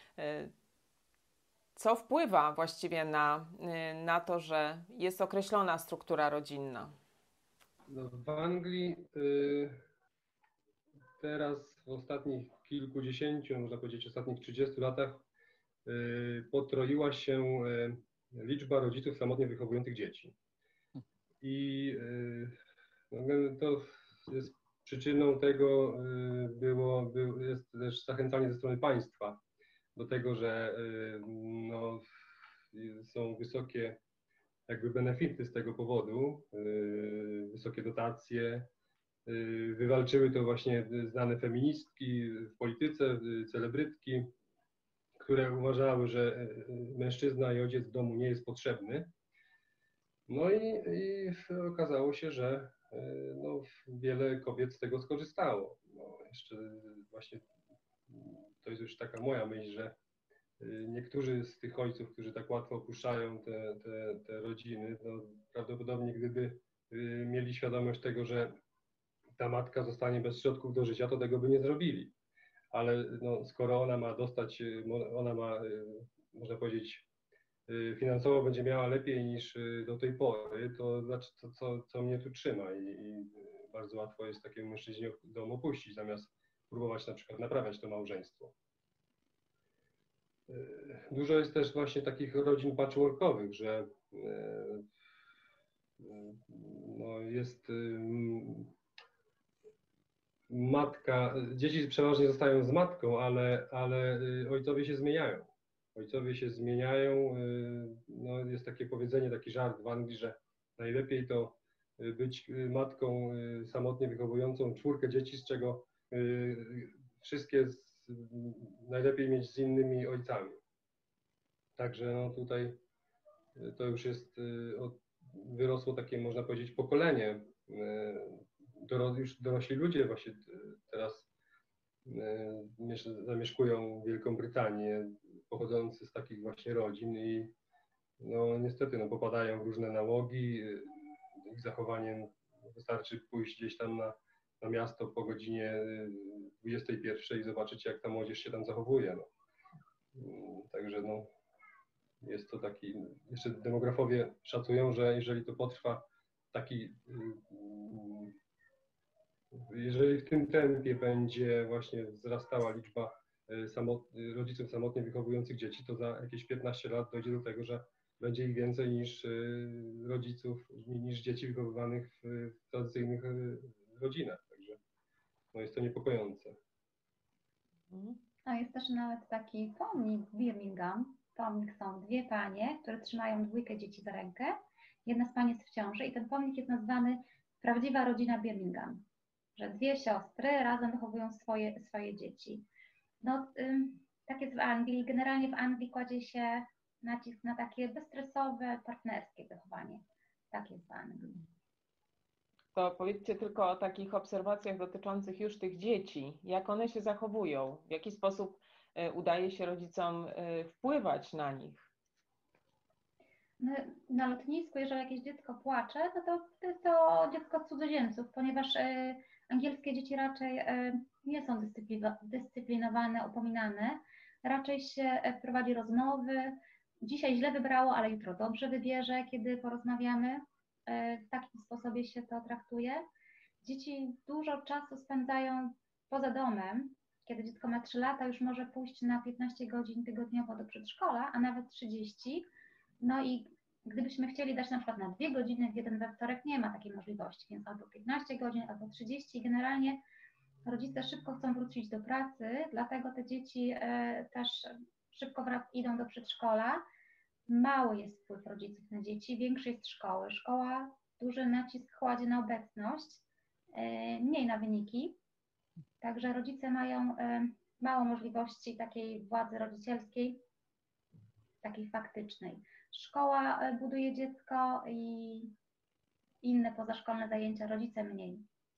Co wpływa właściwie na to, że jest określona struktura rodzinna? No, w Anglii teraz w ostatnich kilkudziesięciu, można powiedzieć ostatnich 30 latach potroiła się liczba rodziców samotnie wychowujących dzieci. I to jest przyczyną tego jest też zachęcanie ze strony państwa do tego, że no, są wysokie jakby benefity z tego powodu, wysokie dotacje. Wywalczyły to właśnie znane feministki w polityce, celebrytki, które uważały, że mężczyzna i ojciec w domu nie jest potrzebny. No i okazało się, że no, wiele kobiet z tego skorzystało. No, jeszcze właśnie to jest już taka moja myśl, że niektórzy z tych ojców, którzy tak łatwo opuszczają te rodziny, no prawdopodobnie gdyby mieli świadomość tego, że ta matka zostanie bez środków do życia, to tego by nie zrobili. Ale no, skoro ona ma dostać, ona ma, można powiedzieć, finansowo będzie miała lepiej niż do tej pory, to znaczy co mnie tu trzyma i bardzo łatwo jest takiemu mężczyźnie dom opuścić, zamiast próbować na przykład naprawiać to małżeństwo. Dużo jest też właśnie takich rodzin patchworkowych, że no jest matka, dzieci przeważnie zostają z matką, ale ojcowie się zmieniają. Ojcowie się zmieniają, no jest takie powiedzenie, taki żart w Anglii, że najlepiej to być matką samotnie wychowującą 4 dzieci, z czego wszystkie najlepiej mieć z innymi ojcami. Także no tutaj to już jest, wyrosło takie, można powiedzieć, pokolenie. Już dorośli ludzie właśnie teraz zamieszkują Wielką Brytanię, pochodzący z takich właśnie rodzin i no niestety no, popadają w różne nałogi. Ich zachowanie, wystarczy pójść gdzieś tam na miasto po godzinie 21 i zobaczyć, jak ta młodzież się tam zachowuje. No. Także no, jest to taki, jeszcze demografowie szacują, że jeżeli to potrwa taki, jeżeli w tym tempie będzie właśnie wzrastała liczba rodziców samotnie wychowujących dzieci, to za jakieś 15 lat dojdzie do tego, że będzie ich więcej niż rodziców, niż dzieci wychowywanych w tradycyjnych rodzinach. Także no jest to niepokojące. A jest też nawet taki pomnik w Birmingham. Pomnik są 2 panie, które trzymają 2 dzieci za rękę. Jedna z pań jest w ciąży i ten pomnik jest nazwany Prawdziwa rodzina Birmingham. Że 2 siostry razem wychowują swoje dzieci. No, tak jest w Anglii. Generalnie w Anglii kładzie się nacisk na takie bezstresowe, partnerskie wychowanie. Tak jest w Anglii. To powiedzcie tylko o takich obserwacjach dotyczących już tych dzieci. Jak one się zachowują? W jaki sposób udaje się rodzicom wpływać na nich? Na lotnisku, jeżeli jakieś dziecko płacze, no to jest to dziecko cudzoziemców, ponieważ angielskie dzieci raczej nie są dyscyplinowane, upominane. Raczej się prowadzi rozmowy. Dzisiaj źle wybrało, ale jutro dobrze wybierze, kiedy porozmawiamy. W takim sposobie się to traktuje. Dzieci dużo czasu spędzają poza domem. Kiedy dziecko ma 3 lata, już może pójść na 15 godzin tygodniowo do przedszkola, a nawet 30. No i gdybyśmy chcieli dać na przykład na 2 godziny w jeden we wtorek, nie ma takiej możliwości, więc albo 15 godzin, albo 30. Generalnie rodzice szybko chcą wrócić do pracy, dlatego te dzieci też szybko idą do przedszkola. Mały jest wpływ rodziców na dzieci, większy jest szkoły. Szkoła duży nacisk kładzie na obecność, mniej na wyniki. Także rodzice mają mało możliwości takiej władzy rodzicielskiej, takiej faktycznej. Szkoła buduje dziecko i inne pozaszkolne zajęcia, rodzice mniej.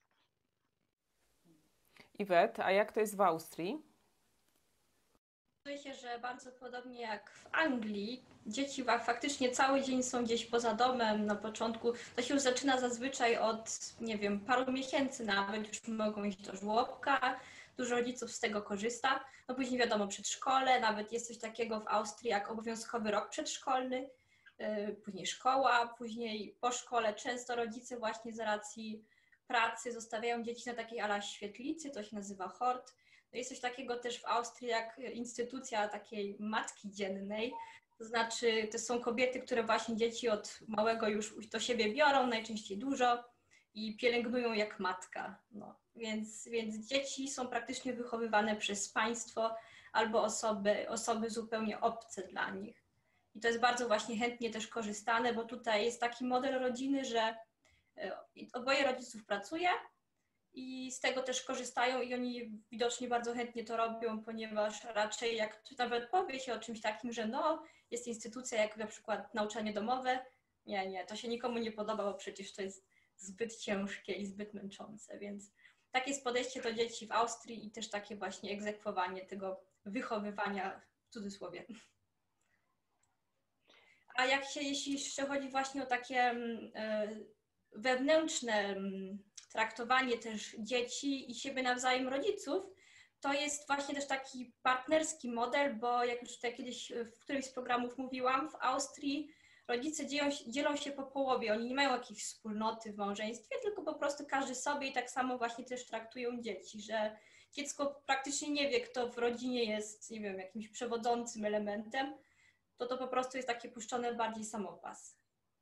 Iwet, a jak to jest w Austrii? Okazuje się, że bardzo podobnie jak w Anglii, dzieci faktycznie cały dzień są gdzieś poza domem. Na początku to się już zaczyna zazwyczaj od, nie wiem, paru miesięcy nawet, już mogą iść do żłobka. Dużo rodziców z tego korzysta. No później wiadomo, przedszkole, nawet jest coś takiego w Austrii jak obowiązkowy rok przedszkolny, później szkoła, później po szkole często rodzice właśnie z racji pracy zostawiają dzieci na takiej ala świetlicy, to się nazywa hort. No jest coś takiego też w Austrii jak instytucja takiej matki dziennej, to znaczy to są kobiety, które właśnie dzieci od małego już do siebie biorą, najczęściej dużo i pielęgnują jak matka. No. Więc dzieci są praktycznie wychowywane przez państwo albo osoby zupełnie obce dla nich. I to jest bardzo właśnie chętnie też korzystane, bo tutaj jest taki model rodziny, że oboje rodziców pracuje i z tego też korzystają i oni widocznie bardzo chętnie to robią, ponieważ raczej jak nawet powie się o czymś takim, że no jest instytucja jak na przykład nauczanie domowe, nie, to się nikomu nie podoba, bo przecież to jest zbyt ciężkie i zbyt męczące, więc takie jest podejście do dzieci w Austrii i też takie właśnie egzekwowanie tego wychowywania w cudzysłowie. A jeśli jeszcze chodzi właśnie o takie wewnętrzne traktowanie też dzieci i siebie nawzajem rodziców, to jest właśnie też taki partnerski model, bo jak już tutaj kiedyś w którymś z programów mówiłam, w Austrii rodzice dzielą się po połowie. Oni nie mają jakiejś wspólnoty w małżeństwie, tylko po prostu każdy sobie i tak samo właśnie też traktują dzieci, że dziecko praktycznie nie wie, kto w rodzinie jest, nie wiem, jakimś przewodzącym elementem, to po prostu jest takie puszczone bardziej samopas.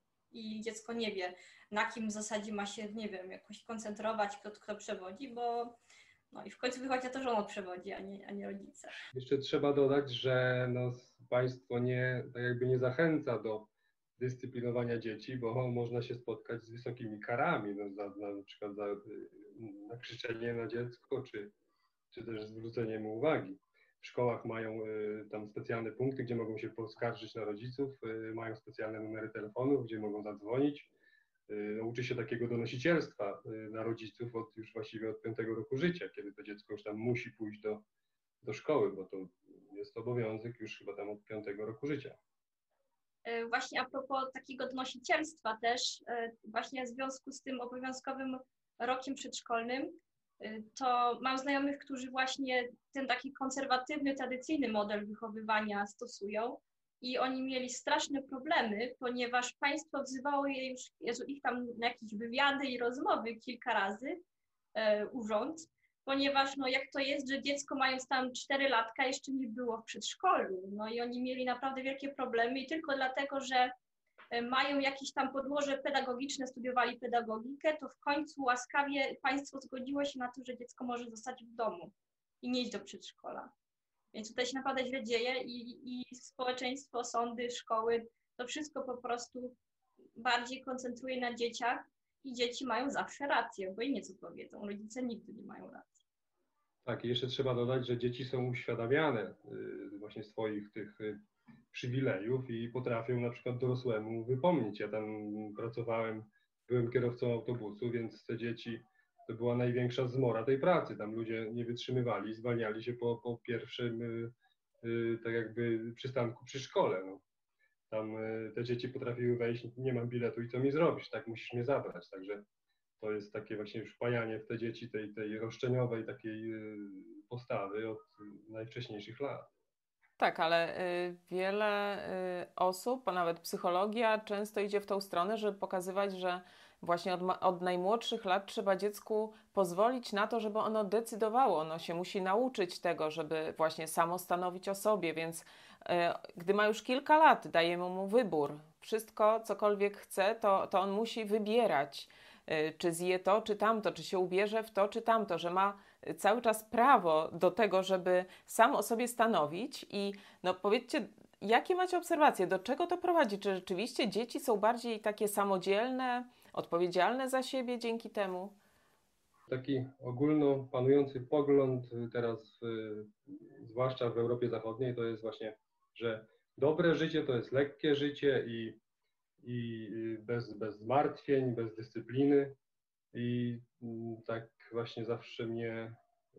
I dziecko nie wie, na kim w zasadzie ma się, nie wiem, jakoś koncentrować, kto przewodzi, bo no i w końcu wychodzi na to, że ono przewodzi, a nie rodzice. Jeszcze trzeba dodać, że no, państwo tak jakby nie zachęca do dyscyplinowania dzieci, bo można się spotkać z wysokimi karami, no, na przykład za nakrzyczenie na dziecko, czy też zwrócenie mu uwagi. W szkołach mają tam specjalne punkty, gdzie mogą się poskarżyć na rodziców, mają specjalne numery telefonów, gdzie mogą zadzwonić. Uczy się takiego donosicielstwa na rodziców już właściwie od 5 roku życia, kiedy to dziecko już tam musi pójść do szkoły, bo to jest obowiązek już chyba tam od 5 roku życia. Właśnie a propos takiego donosicielstwa też, właśnie w związku z tym obowiązkowym rokiem przedszkolnym, to mam znajomych, którzy właśnie ten taki konserwatywny, tradycyjny model wychowywania stosują i oni mieli straszne problemy, ponieważ państwo wzywało ich tam na jakieś wywiady i rozmowy kilka razy, urząd, ponieważ no jak to jest, że dziecko mając tam 4 latka jeszcze nie było w przedszkolu, no i oni mieli naprawdę wielkie problemy i tylko dlatego, że mają jakieś tam podłoże pedagogiczne, studiowali pedagogikę, to w końcu łaskawie państwo zgodziło się na to, że dziecko może zostać w domu i nie iść do przedszkola. Więc tutaj się naprawdę źle dzieje i społeczeństwo, sądy, szkoły, to wszystko po prostu bardziej koncentruje na dzieciach i dzieci mają zawsze rację, bo im nieco powiedzą, rodzice nigdy nie mają racji. Tak, i jeszcze trzeba dodać, że dzieci są uświadamiane właśnie swoich tych przywilejów i potrafią na przykład dorosłemu wypomnieć. Ja tam byłem kierowcą autobusu, więc te dzieci, to była największa zmora tej pracy. Tam ludzie nie wytrzymywali, zwalniali się po pierwszym tak jakby przystanku przy szkole. No. Tam te dzieci potrafiły wejść, nie mam biletu i co mi zrobisz, tak musisz mnie zabrać. Także to jest takie właśnie już wpajanie w te dzieci tej roszczeniowej takiej postawy od najwcześniejszych lat. Tak, ale wiele osób, a nawet psychologia często idzie w tą stronę, żeby pokazywać, że właśnie od najmłodszych lat trzeba dziecku pozwolić na to, żeby ono decydowało. Ono się musi nauczyć tego, żeby właśnie samo stanowić o sobie, więc gdy ma już kilka lat, dajemy mu wybór. Wszystko, cokolwiek chce, to on musi wybierać, czy zje to, czy tamto, czy się ubierze w to, czy tamto, że ma cały czas prawo do tego, żeby sam o sobie stanowić. I no powiedzcie, jakie macie obserwacje, do czego to prowadzi? Czy rzeczywiście dzieci są bardziej takie samodzielne, odpowiedzialne za siebie dzięki temu? Taki ogólno panujący pogląd teraz, zwłaszcza w Europie Zachodniej, to jest właśnie, że dobre życie to jest lekkie życie i bez zmartwień, bez dyscypliny. I tak właśnie zawsze mnie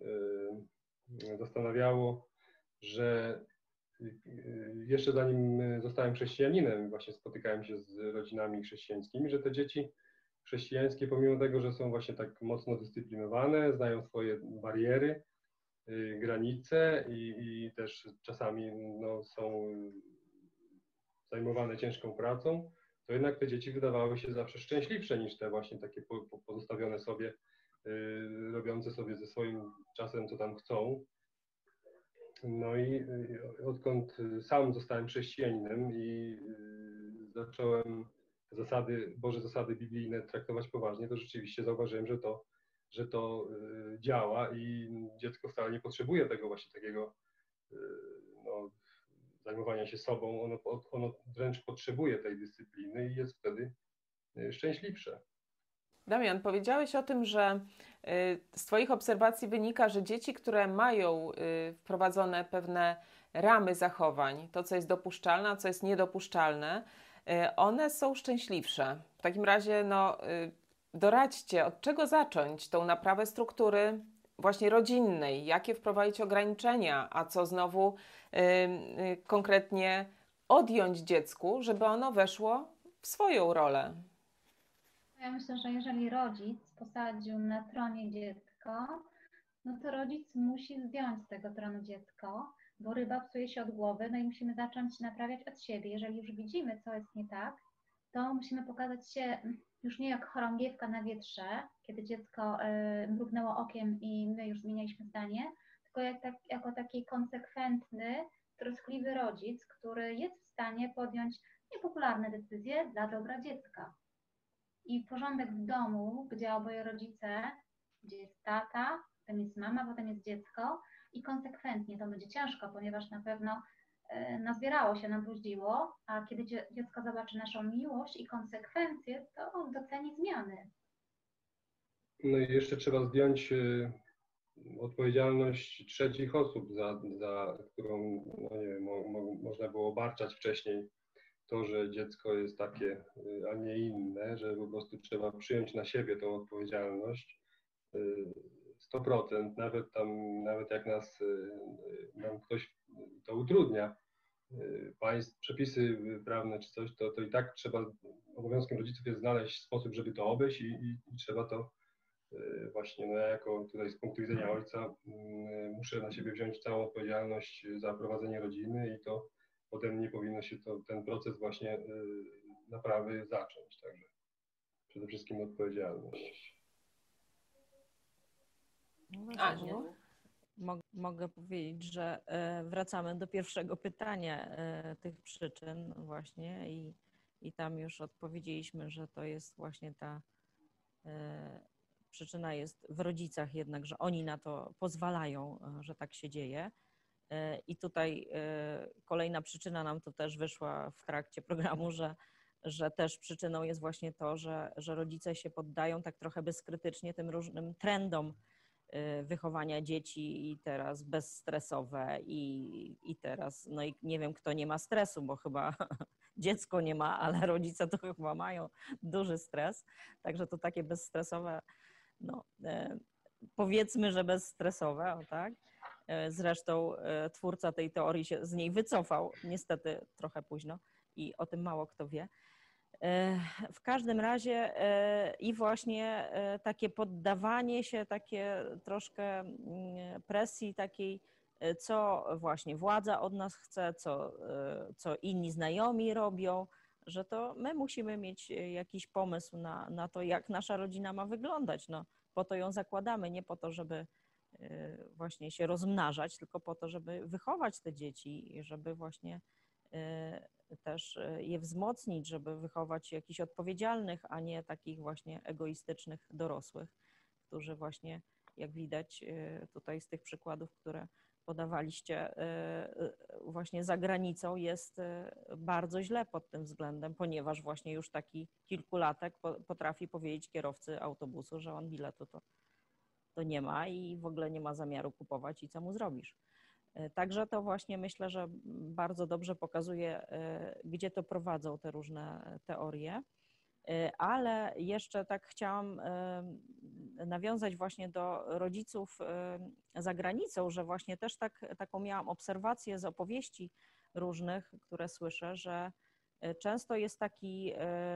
zastanawiało, że jeszcze zanim zostałem chrześcijaninem, właśnie spotykałem się z rodzinami chrześcijańskimi, że te dzieci chrześcijańskie, pomimo tego, że są właśnie tak mocno dyscyplinowane, znają swoje bariery, granice i też czasami no, są zajmowane ciężką pracą, to jednak te dzieci wydawały się zawsze szczęśliwsze niż te właśnie takie pozostawione sobie, robiące sobie ze swoim czasem, co tam chcą. No i odkąd sam zostałem chrześcijaninem i zacząłem Boże zasady biblijne traktować poważnie, to rzeczywiście zauważyłem, że to działa i dziecko wcale nie potrzebuje tego właśnie takiego no, zajmowania się sobą. Ono wręcz potrzebuje tej dyscypliny i jest wtedy szczęśliwsze. Damian, powiedziałeś o tym, że z Twoich obserwacji wynika, że dzieci, które mają wprowadzone pewne ramy zachowań, to co jest dopuszczalne, a co jest niedopuszczalne, one są szczęśliwsze. W takim razie doradźcie, od czego zacząć tą naprawę struktury właśnie rodzinnej, jakie wprowadzić ograniczenia, a co znowu konkretnie odjąć dziecku, żeby ono weszło w swoją rolę. Ja myślę, że jeżeli rodzic posadził na tronie dziecko, no to rodzic musi zdjąć z tego tronu dziecko, bo ryba psuje się od głowy, no i musimy zacząć naprawiać od siebie. Jeżeli już widzimy, co jest nie tak, to musimy pokazać się już nie jak chorągiewka na wietrze, kiedy dziecko mrugnęło okiem i my już zmienialiśmy zdanie, tylko jako taki konsekwentny, troskliwy rodzic, który jest w stanie podjąć niepopularne decyzje dla dobra dziecka. I porządek w domu, gdzie oboje rodzice, gdzie jest tata, potem jest mama, potem jest dziecko i konsekwentnie to będzie ciężko, ponieważ na pewno nazbierało się, nabruździło, a kiedy dziecko zobaczy naszą miłość i konsekwencje, to on doceni zmiany. No i jeszcze trzeba zdjąć odpowiedzialność trzecich osób, za którą, no nie wiem, można było obarczać wcześniej to, że dziecko jest takie, a nie inne, że po prostu trzeba przyjąć na siebie tą odpowiedzialność 100%, nawet jak nam ktoś to utrudnia, przepisy prawne czy coś, to i tak obowiązkiem rodziców jest znaleźć sposób, żeby to obejść i trzeba to właśnie, no ja jako tutaj z punktu widzenia ojca muszę na siebie wziąć całą odpowiedzialność za prowadzenie rodziny i to ode mnie powinno się ten proces właśnie naprawy zacząć, także przede wszystkim odpowiedzialność. Aniu? Mogę powiedzieć, że wracamy do pierwszego pytania tych przyczyn właśnie i tam już odpowiedzieliśmy, że to jest właśnie ta przyczyna jest w rodzicach jednak, że oni na to pozwalają, że tak się dzieje. I tutaj kolejna przyczyna nam to też wyszła w trakcie programu, że też przyczyną jest właśnie to, że rodzice się poddają tak trochę bezkrytycznie tym różnym trendom wychowania dzieci i teraz bezstresowe i teraz, no i nie wiem, kto nie ma stresu, bo chyba dziecko nie ma, ale rodzice to chyba mają duży stres, także to takie bezstresowe, no powiedzmy, że bezstresowe, o tak. Zresztą twórca tej teorii się z niej wycofał, niestety trochę późno i o tym mało kto wie. W każdym razie i właśnie takie poddawanie się, takie troszkę presji takiej, co właśnie władza od nas chce, co inni znajomi robią, że to my musimy mieć jakiś pomysł na to, jak nasza rodzina ma wyglądać. No, po to ją zakładamy, nie po to, żeby właśnie się rozmnażać, tylko po to, żeby wychować te dzieci i żeby właśnie też je wzmocnić, żeby wychować jakichś odpowiedzialnych, a nie takich właśnie egoistycznych dorosłych, którzy właśnie, jak widać tutaj z tych przykładów, które podawaliście, właśnie za granicą jest bardzo źle pod tym względem, ponieważ właśnie już taki kilkulatek potrafi powiedzieć kierowcy autobusu, że on biletu to nie ma i w ogóle nie ma zamiaru kupować i co mu zrobisz. Także to właśnie myślę, że bardzo dobrze pokazuje, gdzie to prowadzą te różne teorie, ale jeszcze tak chciałam nawiązać właśnie do rodziców za granicą, że właśnie też taką miałam obserwację z opowieści różnych, które słyszę, że często jest taki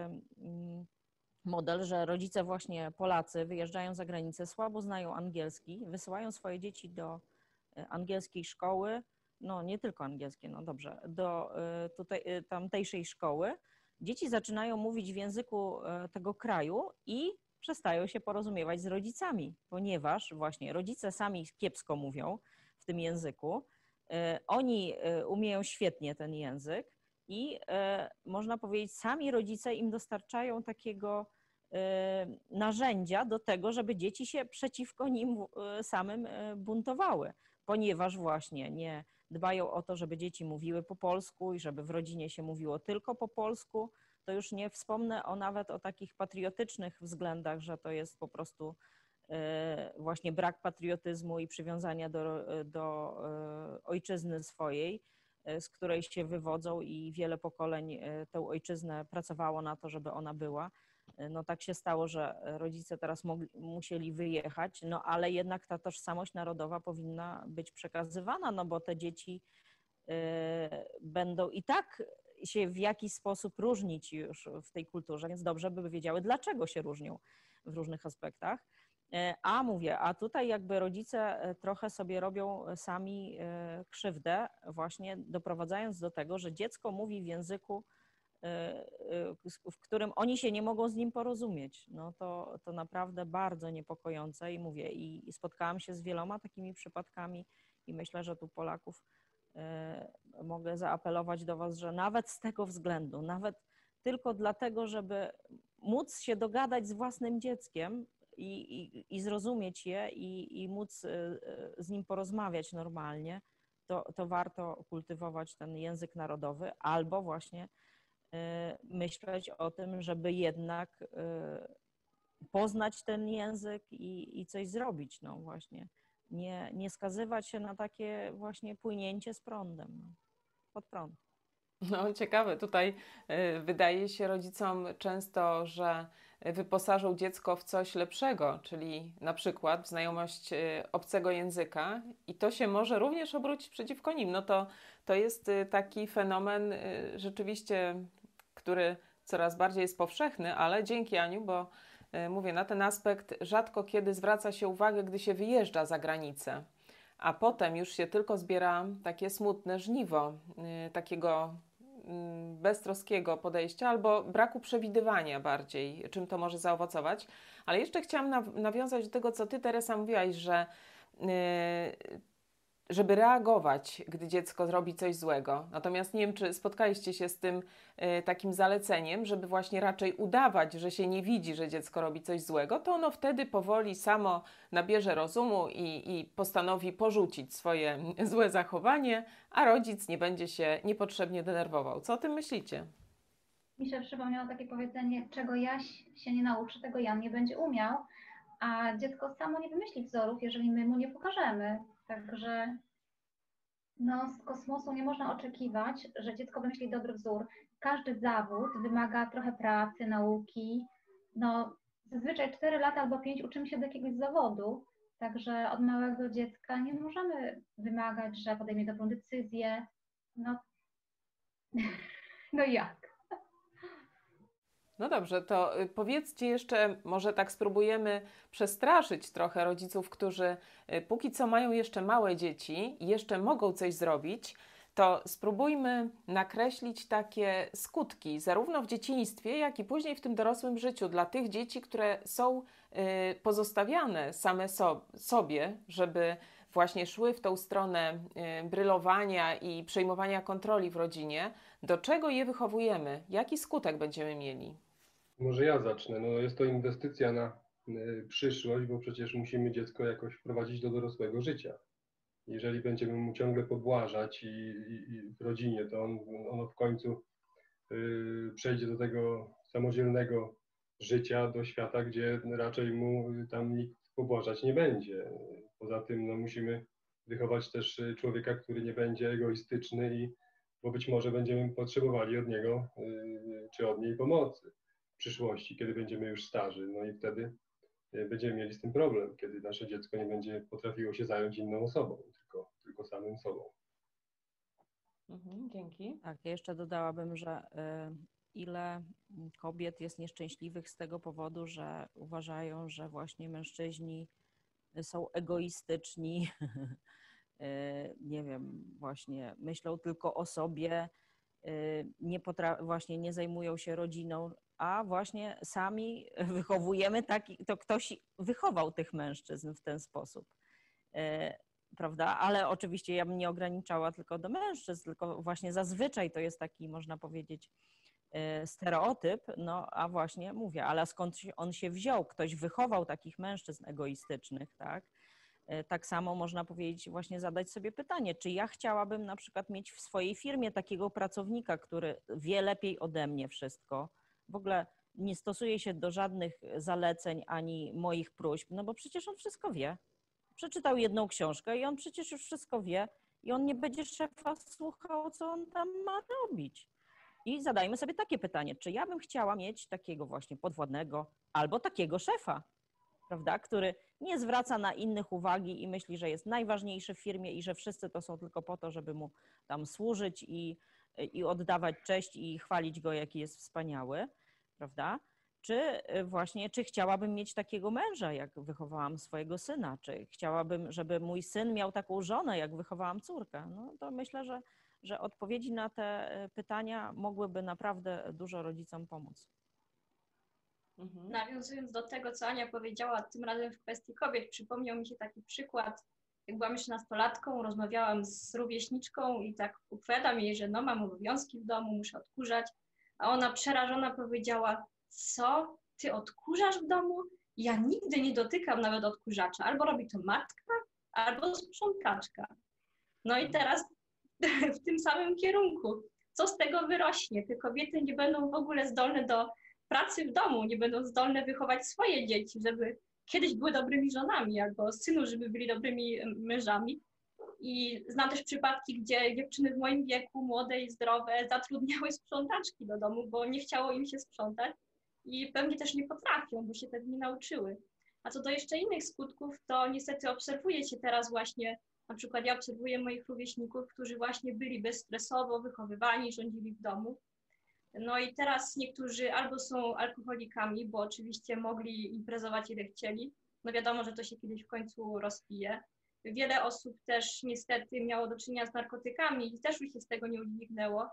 model, że rodzice właśnie Polacy wyjeżdżają za granicę, słabo znają angielski, wysyłają swoje dzieci do angielskiej szkoły, no nie tylko angielskiej, no dobrze, do tutaj, tamtejszej szkoły. Dzieci zaczynają mówić w języku tego kraju i przestają się porozumiewać z rodzicami, ponieważ właśnie rodzice sami kiepsko mówią w tym języku. Oni umieją świetnie ten język i można powiedzieć, sami rodzice im dostarczają takiego narzędzia do tego, żeby dzieci się przeciwko nim samym buntowały, ponieważ właśnie nie dbają o to, żeby dzieci mówiły po polsku i żeby w rodzinie się mówiło tylko po polsku. To już nie wspomnę nawet o takich patriotycznych względach, że to jest po prostu właśnie brak patriotyzmu i przywiązania do ojczyzny swojej, z której się wywodzą i wiele pokoleń tę ojczyznę pracowało na to, żeby ona była. No tak się stało, że rodzice teraz musieli wyjechać, no ale jednak ta tożsamość narodowa powinna być przekazywana, no bo te dzieci będą i tak się w jakiś sposób różnić już w tej kulturze, więc dobrze by wiedziały, dlaczego się różnią w różnych aspektach. A tutaj jakby rodzice trochę sobie robią sami krzywdę, właśnie doprowadzając do tego, że dziecko mówi w języku, w którym oni się nie mogą z nim porozumieć. No to naprawdę bardzo niepokojące i mówię, i spotkałam się z wieloma takimi przypadkami i myślę, że tu Polaków mogę zaapelować do Was, że nawet z tego względu, nawet tylko dlatego, żeby móc się dogadać z własnym dzieckiem i zrozumieć je i móc z nim porozmawiać normalnie, to warto kultywować ten język narodowy albo właśnie myśleć o tym, żeby jednak poznać ten język i coś zrobić, no właśnie. Nie skazywać się na takie właśnie płynięcie z prądem, no, pod prąd. No ciekawe, tutaj wydaje się rodzicom często, że wyposażą dziecko w coś lepszego, czyli na przykład w znajomość obcego języka i to się może również obrócić przeciwko nim. No to jest taki fenomen rzeczywiście, który coraz bardziej jest powszechny, ale dzięki Aniu, bo mówię, na ten aspekt rzadko kiedy zwraca się uwagę, gdy się wyjeżdża za granicę, a potem już się tylko zbiera takie smutne żniwo takiego beztroskiego podejścia albo braku przewidywania bardziej, czym to może zaowocować. Ale jeszcze chciałam nawiązać do tego, co Ty, Teresa, mówiłaś, że żeby reagować, gdy dziecko zrobi coś złego. Natomiast nie wiem, czy spotkaliście się z tym takim zaleceniem, żeby właśnie raczej udawać, że się nie widzi, że dziecko robi coś złego, to ono wtedy powoli samo nabierze rozumu i postanowi porzucić swoje złe zachowanie, a rodzic nie będzie się niepotrzebnie denerwował. Co o tym myślicie? Mi się przypomniało takie powiedzenie, czego Jaś się nie nauczy, tego Jan nie będzie umiał, a dziecko samo nie wymyśli wzorów, jeżeli my mu nie pokażemy. Także no, z kosmosu nie można oczekiwać, że dziecko wymyśli dobry wzór. Każdy zawód wymaga trochę pracy, nauki. No, zazwyczaj 4 lata albo 5 uczymy się do jakiegoś zawodu, także od małego dziecka nie możemy wymagać, że podejmie dobrą decyzję. No, no jak? No dobrze, to powiedzcie jeszcze, może tak spróbujemy przestraszyć trochę rodziców, którzy póki co mają jeszcze małe dzieci i jeszcze mogą coś zrobić, to spróbujmy nakreślić takie skutki zarówno w dzieciństwie, jak i później w tym dorosłym życiu dla tych dzieci, które są pozostawiane same sobie, żeby właśnie szły w tą stronę brylowania i przejmowania kontroli w rodzinie. Do czego je wychowujemy? Jaki skutek będziemy mieli? Może ja zacznę. No, jest to inwestycja na przyszłość, bo przecież musimy dziecko jakoś wprowadzić do dorosłego życia. Jeżeli będziemy mu ciągle pobłażać i w rodzinie, to ono w końcu przejdzie do tego samodzielnego życia, do świata, gdzie raczej mu tam nikt pobłażać nie będzie. Poza tym no, musimy wychować też człowieka, który nie będzie egoistyczny bo być może będziemy potrzebowali od niego czy od niej pomocy w przyszłości, kiedy będziemy już starzy. No i wtedy będziemy mieli z tym problem, kiedy nasze dziecko nie będzie potrafiło się zająć inną osobą, tylko samym sobą. Dzięki. Tak, ja jeszcze dodałabym, że ile kobiet jest nieszczęśliwych z tego powodu, że uważają, że właśnie mężczyźni są egoistyczni, nie wiem, właśnie myślą tylko o sobie, właśnie nie zajmują się rodziną, a właśnie sami wychowujemy to ktoś wychował tych mężczyzn w ten sposób. Prawda? Ale oczywiście ja bym nie ograniczała tylko do mężczyzn, tylko właśnie zazwyczaj to jest taki, można powiedzieć, stereotyp, no a właśnie mówię, ale skąd on się wziął? Ktoś wychował takich mężczyzn egoistycznych, tak? Tak samo można powiedzieć, właśnie zadać sobie pytanie, czy ja chciałabym na przykład mieć w swojej firmie takiego pracownika, który wie lepiej ode mnie wszystko, w ogóle nie stosuje się do żadnych zaleceń ani moich próśb, no bo przecież on wszystko wie. Przeczytał jedną książkę i on przecież już wszystko wie i on nie będzie szefa słuchał, co on tam ma robić. I zadajmy sobie takie pytanie, czy ja bym chciała mieć takiego właśnie podwładnego albo takiego szefa, prawda, który nie zwraca na innych uwagi i myśli, że jest najważniejszy w firmie i że wszyscy to są tylko po to, żeby mu tam służyć i oddawać cześć i chwalić go, jaki jest wspaniały, prawda? Czy chciałabym mieć takiego męża, jak wychowałam swojego syna? Czy chciałabym, żeby mój syn miał taką żonę, jak wychowałam córkę? No to myślę, że odpowiedzi na te pytania mogłyby naprawdę dużo rodzicom pomóc. Nawiązując do tego, co Ania powiedziała, tym razem w kwestii kobiet, przypomniał mi się taki przykład, jak byłam jeszcze nastolatką, rozmawiałam z rówieśniczką i tak opowiadam jej, że no mam obowiązki w domu, muszę odkurzać, a ona przerażona powiedziała, co, ty odkurzasz w domu? Ja nigdy nie dotykam nawet odkurzacza, albo robi to matka, albo sprzątaczka. No i teraz w tym samym kierunku, co z tego wyrośnie? Te kobiety nie będą w ogóle zdolne do pracy w domu, nie będą zdolne wychować swoje dzieci, żeby kiedyś były dobrymi żonami, albo synów, żeby byli dobrymi mężami. I znam też przypadki, gdzie dziewczyny w moim wieku, młode i zdrowe, zatrudniały sprzątaczki do domu, bo nie chciało im się sprzątać i pewnie też nie potrafią, bo się tego nie nauczyły. A co do jeszcze innych skutków, to niestety obserwuje się teraz właśnie, na przykład ja obserwuję moich rówieśników, którzy właśnie byli bezstresowo wychowywani, rządzili w domu. No i teraz niektórzy albo są alkoholikami, bo oczywiście mogli imprezować ile chcieli. No wiadomo, że to się kiedyś w końcu rozpije. Wiele osób też niestety miało do czynienia z narkotykami i też już się z tego nie udźwignęło.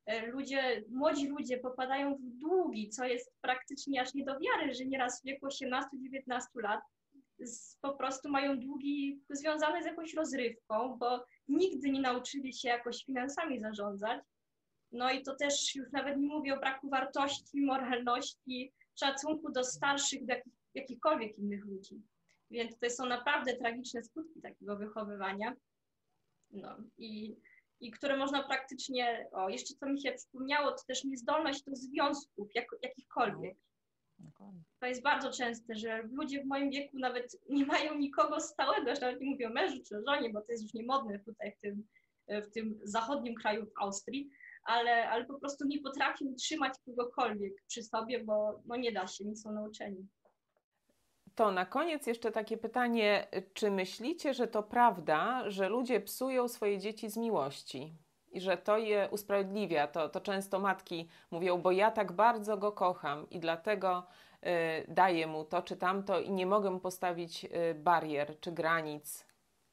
Młodzi ludzie popadają w długi, co jest praktycznie aż nie do wiary, że nieraz w wieku 18-19 lat po prostu mają długi związane z jakąś rozrywką, bo nigdy nie nauczyli się jakoś finansami zarządzać. No i to też już nawet nie mówię o braku wartości, moralności, szacunku do starszych, do jakichkolwiek innych ludzi. Więc to są naprawdę tragiczne skutki takiego wychowywania. No i które można praktycznie, jeszcze co mi się przypomniało, to też niezdolność do związków, jakichkolwiek. To jest bardzo częste, że ludzie w moim wieku nawet nie mają nikogo stałego, że nawet nie mówię o mężu czy o żonie, bo to jest już niemodne tutaj w tym zachodnim kraju, w Austrii, ale po prostu nie potrafią trzymać kogokolwiek przy sobie, bo no nie da się, nie są nauczeni. To na koniec jeszcze takie pytanie, czy myślicie, że to prawda, że ludzie psują swoje dzieci z miłości i że to je usprawiedliwia? To często matki mówią, bo ja tak bardzo go kocham i dlatego daję mu to czy tamto i nie mogę postawić barier czy granic.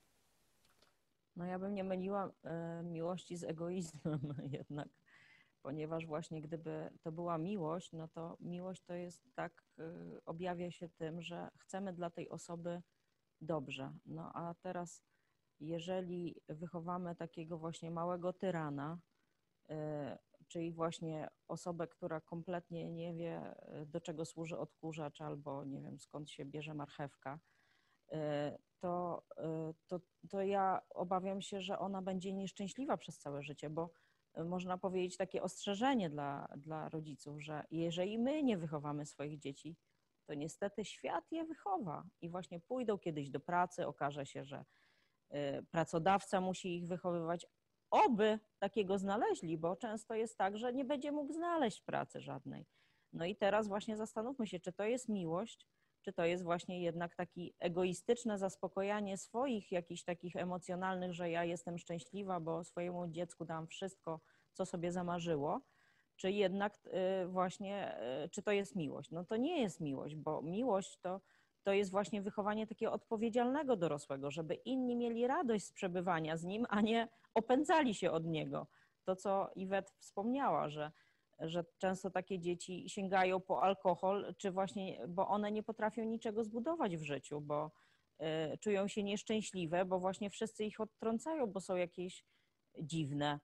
No ja bym nie myliła miłości z egoizmem jednak, ponieważ właśnie gdyby to była miłość, no to miłość to jest tak, objawia się tym, że chcemy dla tej osoby dobrze. No a teraz jeżeli wychowamy takiego właśnie małego tyrana, czyli właśnie osobę, która kompletnie nie wie, do czego służy odkurzacz albo nie wiem, skąd się bierze marchewka, to ja obawiam się, że ona będzie nieszczęśliwa przez całe życie, bo można powiedzieć takie ostrzeżenie dla rodziców, że jeżeli my nie wychowamy swoich dzieci, to niestety świat je wychowa i właśnie pójdą kiedyś do pracy, okaże się, że pracodawca musi ich wychowywać. Oby takiego znaleźli, bo często jest tak, że nie będzie mógł znaleźć pracy żadnej. No i teraz właśnie zastanówmy się, czy to jest miłość, czy to jest właśnie jednak takie egoistyczne zaspokojanie swoich jakichś takich emocjonalnych, że ja jestem szczęśliwa, bo swojemu dziecku dam wszystko, co sobie zamarzyło, czy jednak właśnie, czy to jest miłość? No to nie jest miłość, bo miłość to jest właśnie wychowanie takiego odpowiedzialnego dorosłego, żeby inni mieli radość z przebywania z nim, a nie opędzali się od niego. To, co Iwet wspomniała, że często takie dzieci sięgają po alkohol, czy właśnie, bo one nie potrafią niczego zbudować w życiu, bo czują się nieszczęśliwe, bo właśnie wszyscy ich odtrącają, bo są jakieś dziwne,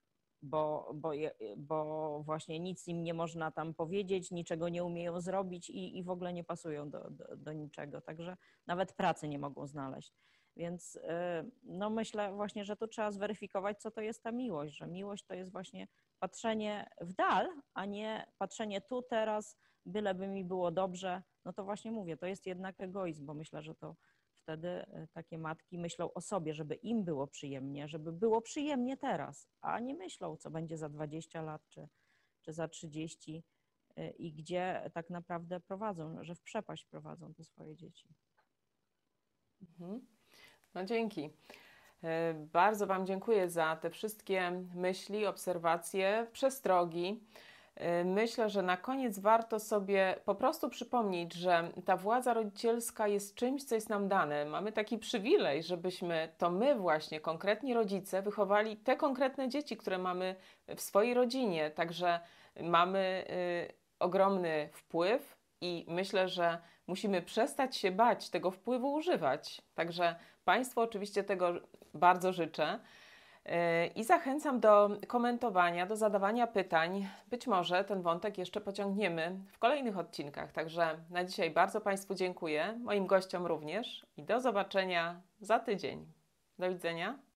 bo właśnie nic im nie można tam powiedzieć, niczego nie umieją zrobić i w ogóle nie pasują do niczego, także nawet pracy nie mogą znaleźć. Więc no myślę właśnie, że tu trzeba zweryfikować, co to jest ta miłość, że miłość to jest właśnie patrzenie w dal, a nie patrzenie tu, teraz, byleby mi było dobrze. No to właśnie mówię, to jest jednak egoizm, bo myślę, że to wtedy takie matki myślą o sobie, żeby im było przyjemnie, żeby było przyjemnie teraz, a nie myślą, co będzie za 20 lat czy za 30 i gdzie tak naprawdę prowadzą, że w przepaść prowadzą te swoje dzieci. No dzięki. Bardzo Wam dziękuję za te wszystkie myśli, obserwacje, przestrogi. Myślę, że na koniec warto sobie po prostu przypomnieć, że ta władza rodzicielska jest czymś, co jest nam dane. Mamy taki przywilej, żebyśmy to my właśnie, konkretni rodzice, wychowali te konkretne dzieci, które mamy w swojej rodzinie. Także mamy ogromny wpływ i myślę, że musimy przestać się bać tego wpływu używać. Także Państwu oczywiście tego bardzo życzę. I zachęcam do komentowania, do zadawania pytań. Być może ten wątek jeszcze pociągniemy w kolejnych odcinkach. Także na dzisiaj bardzo Państwu dziękuję, moim gościom również i do zobaczenia za tydzień. Do widzenia.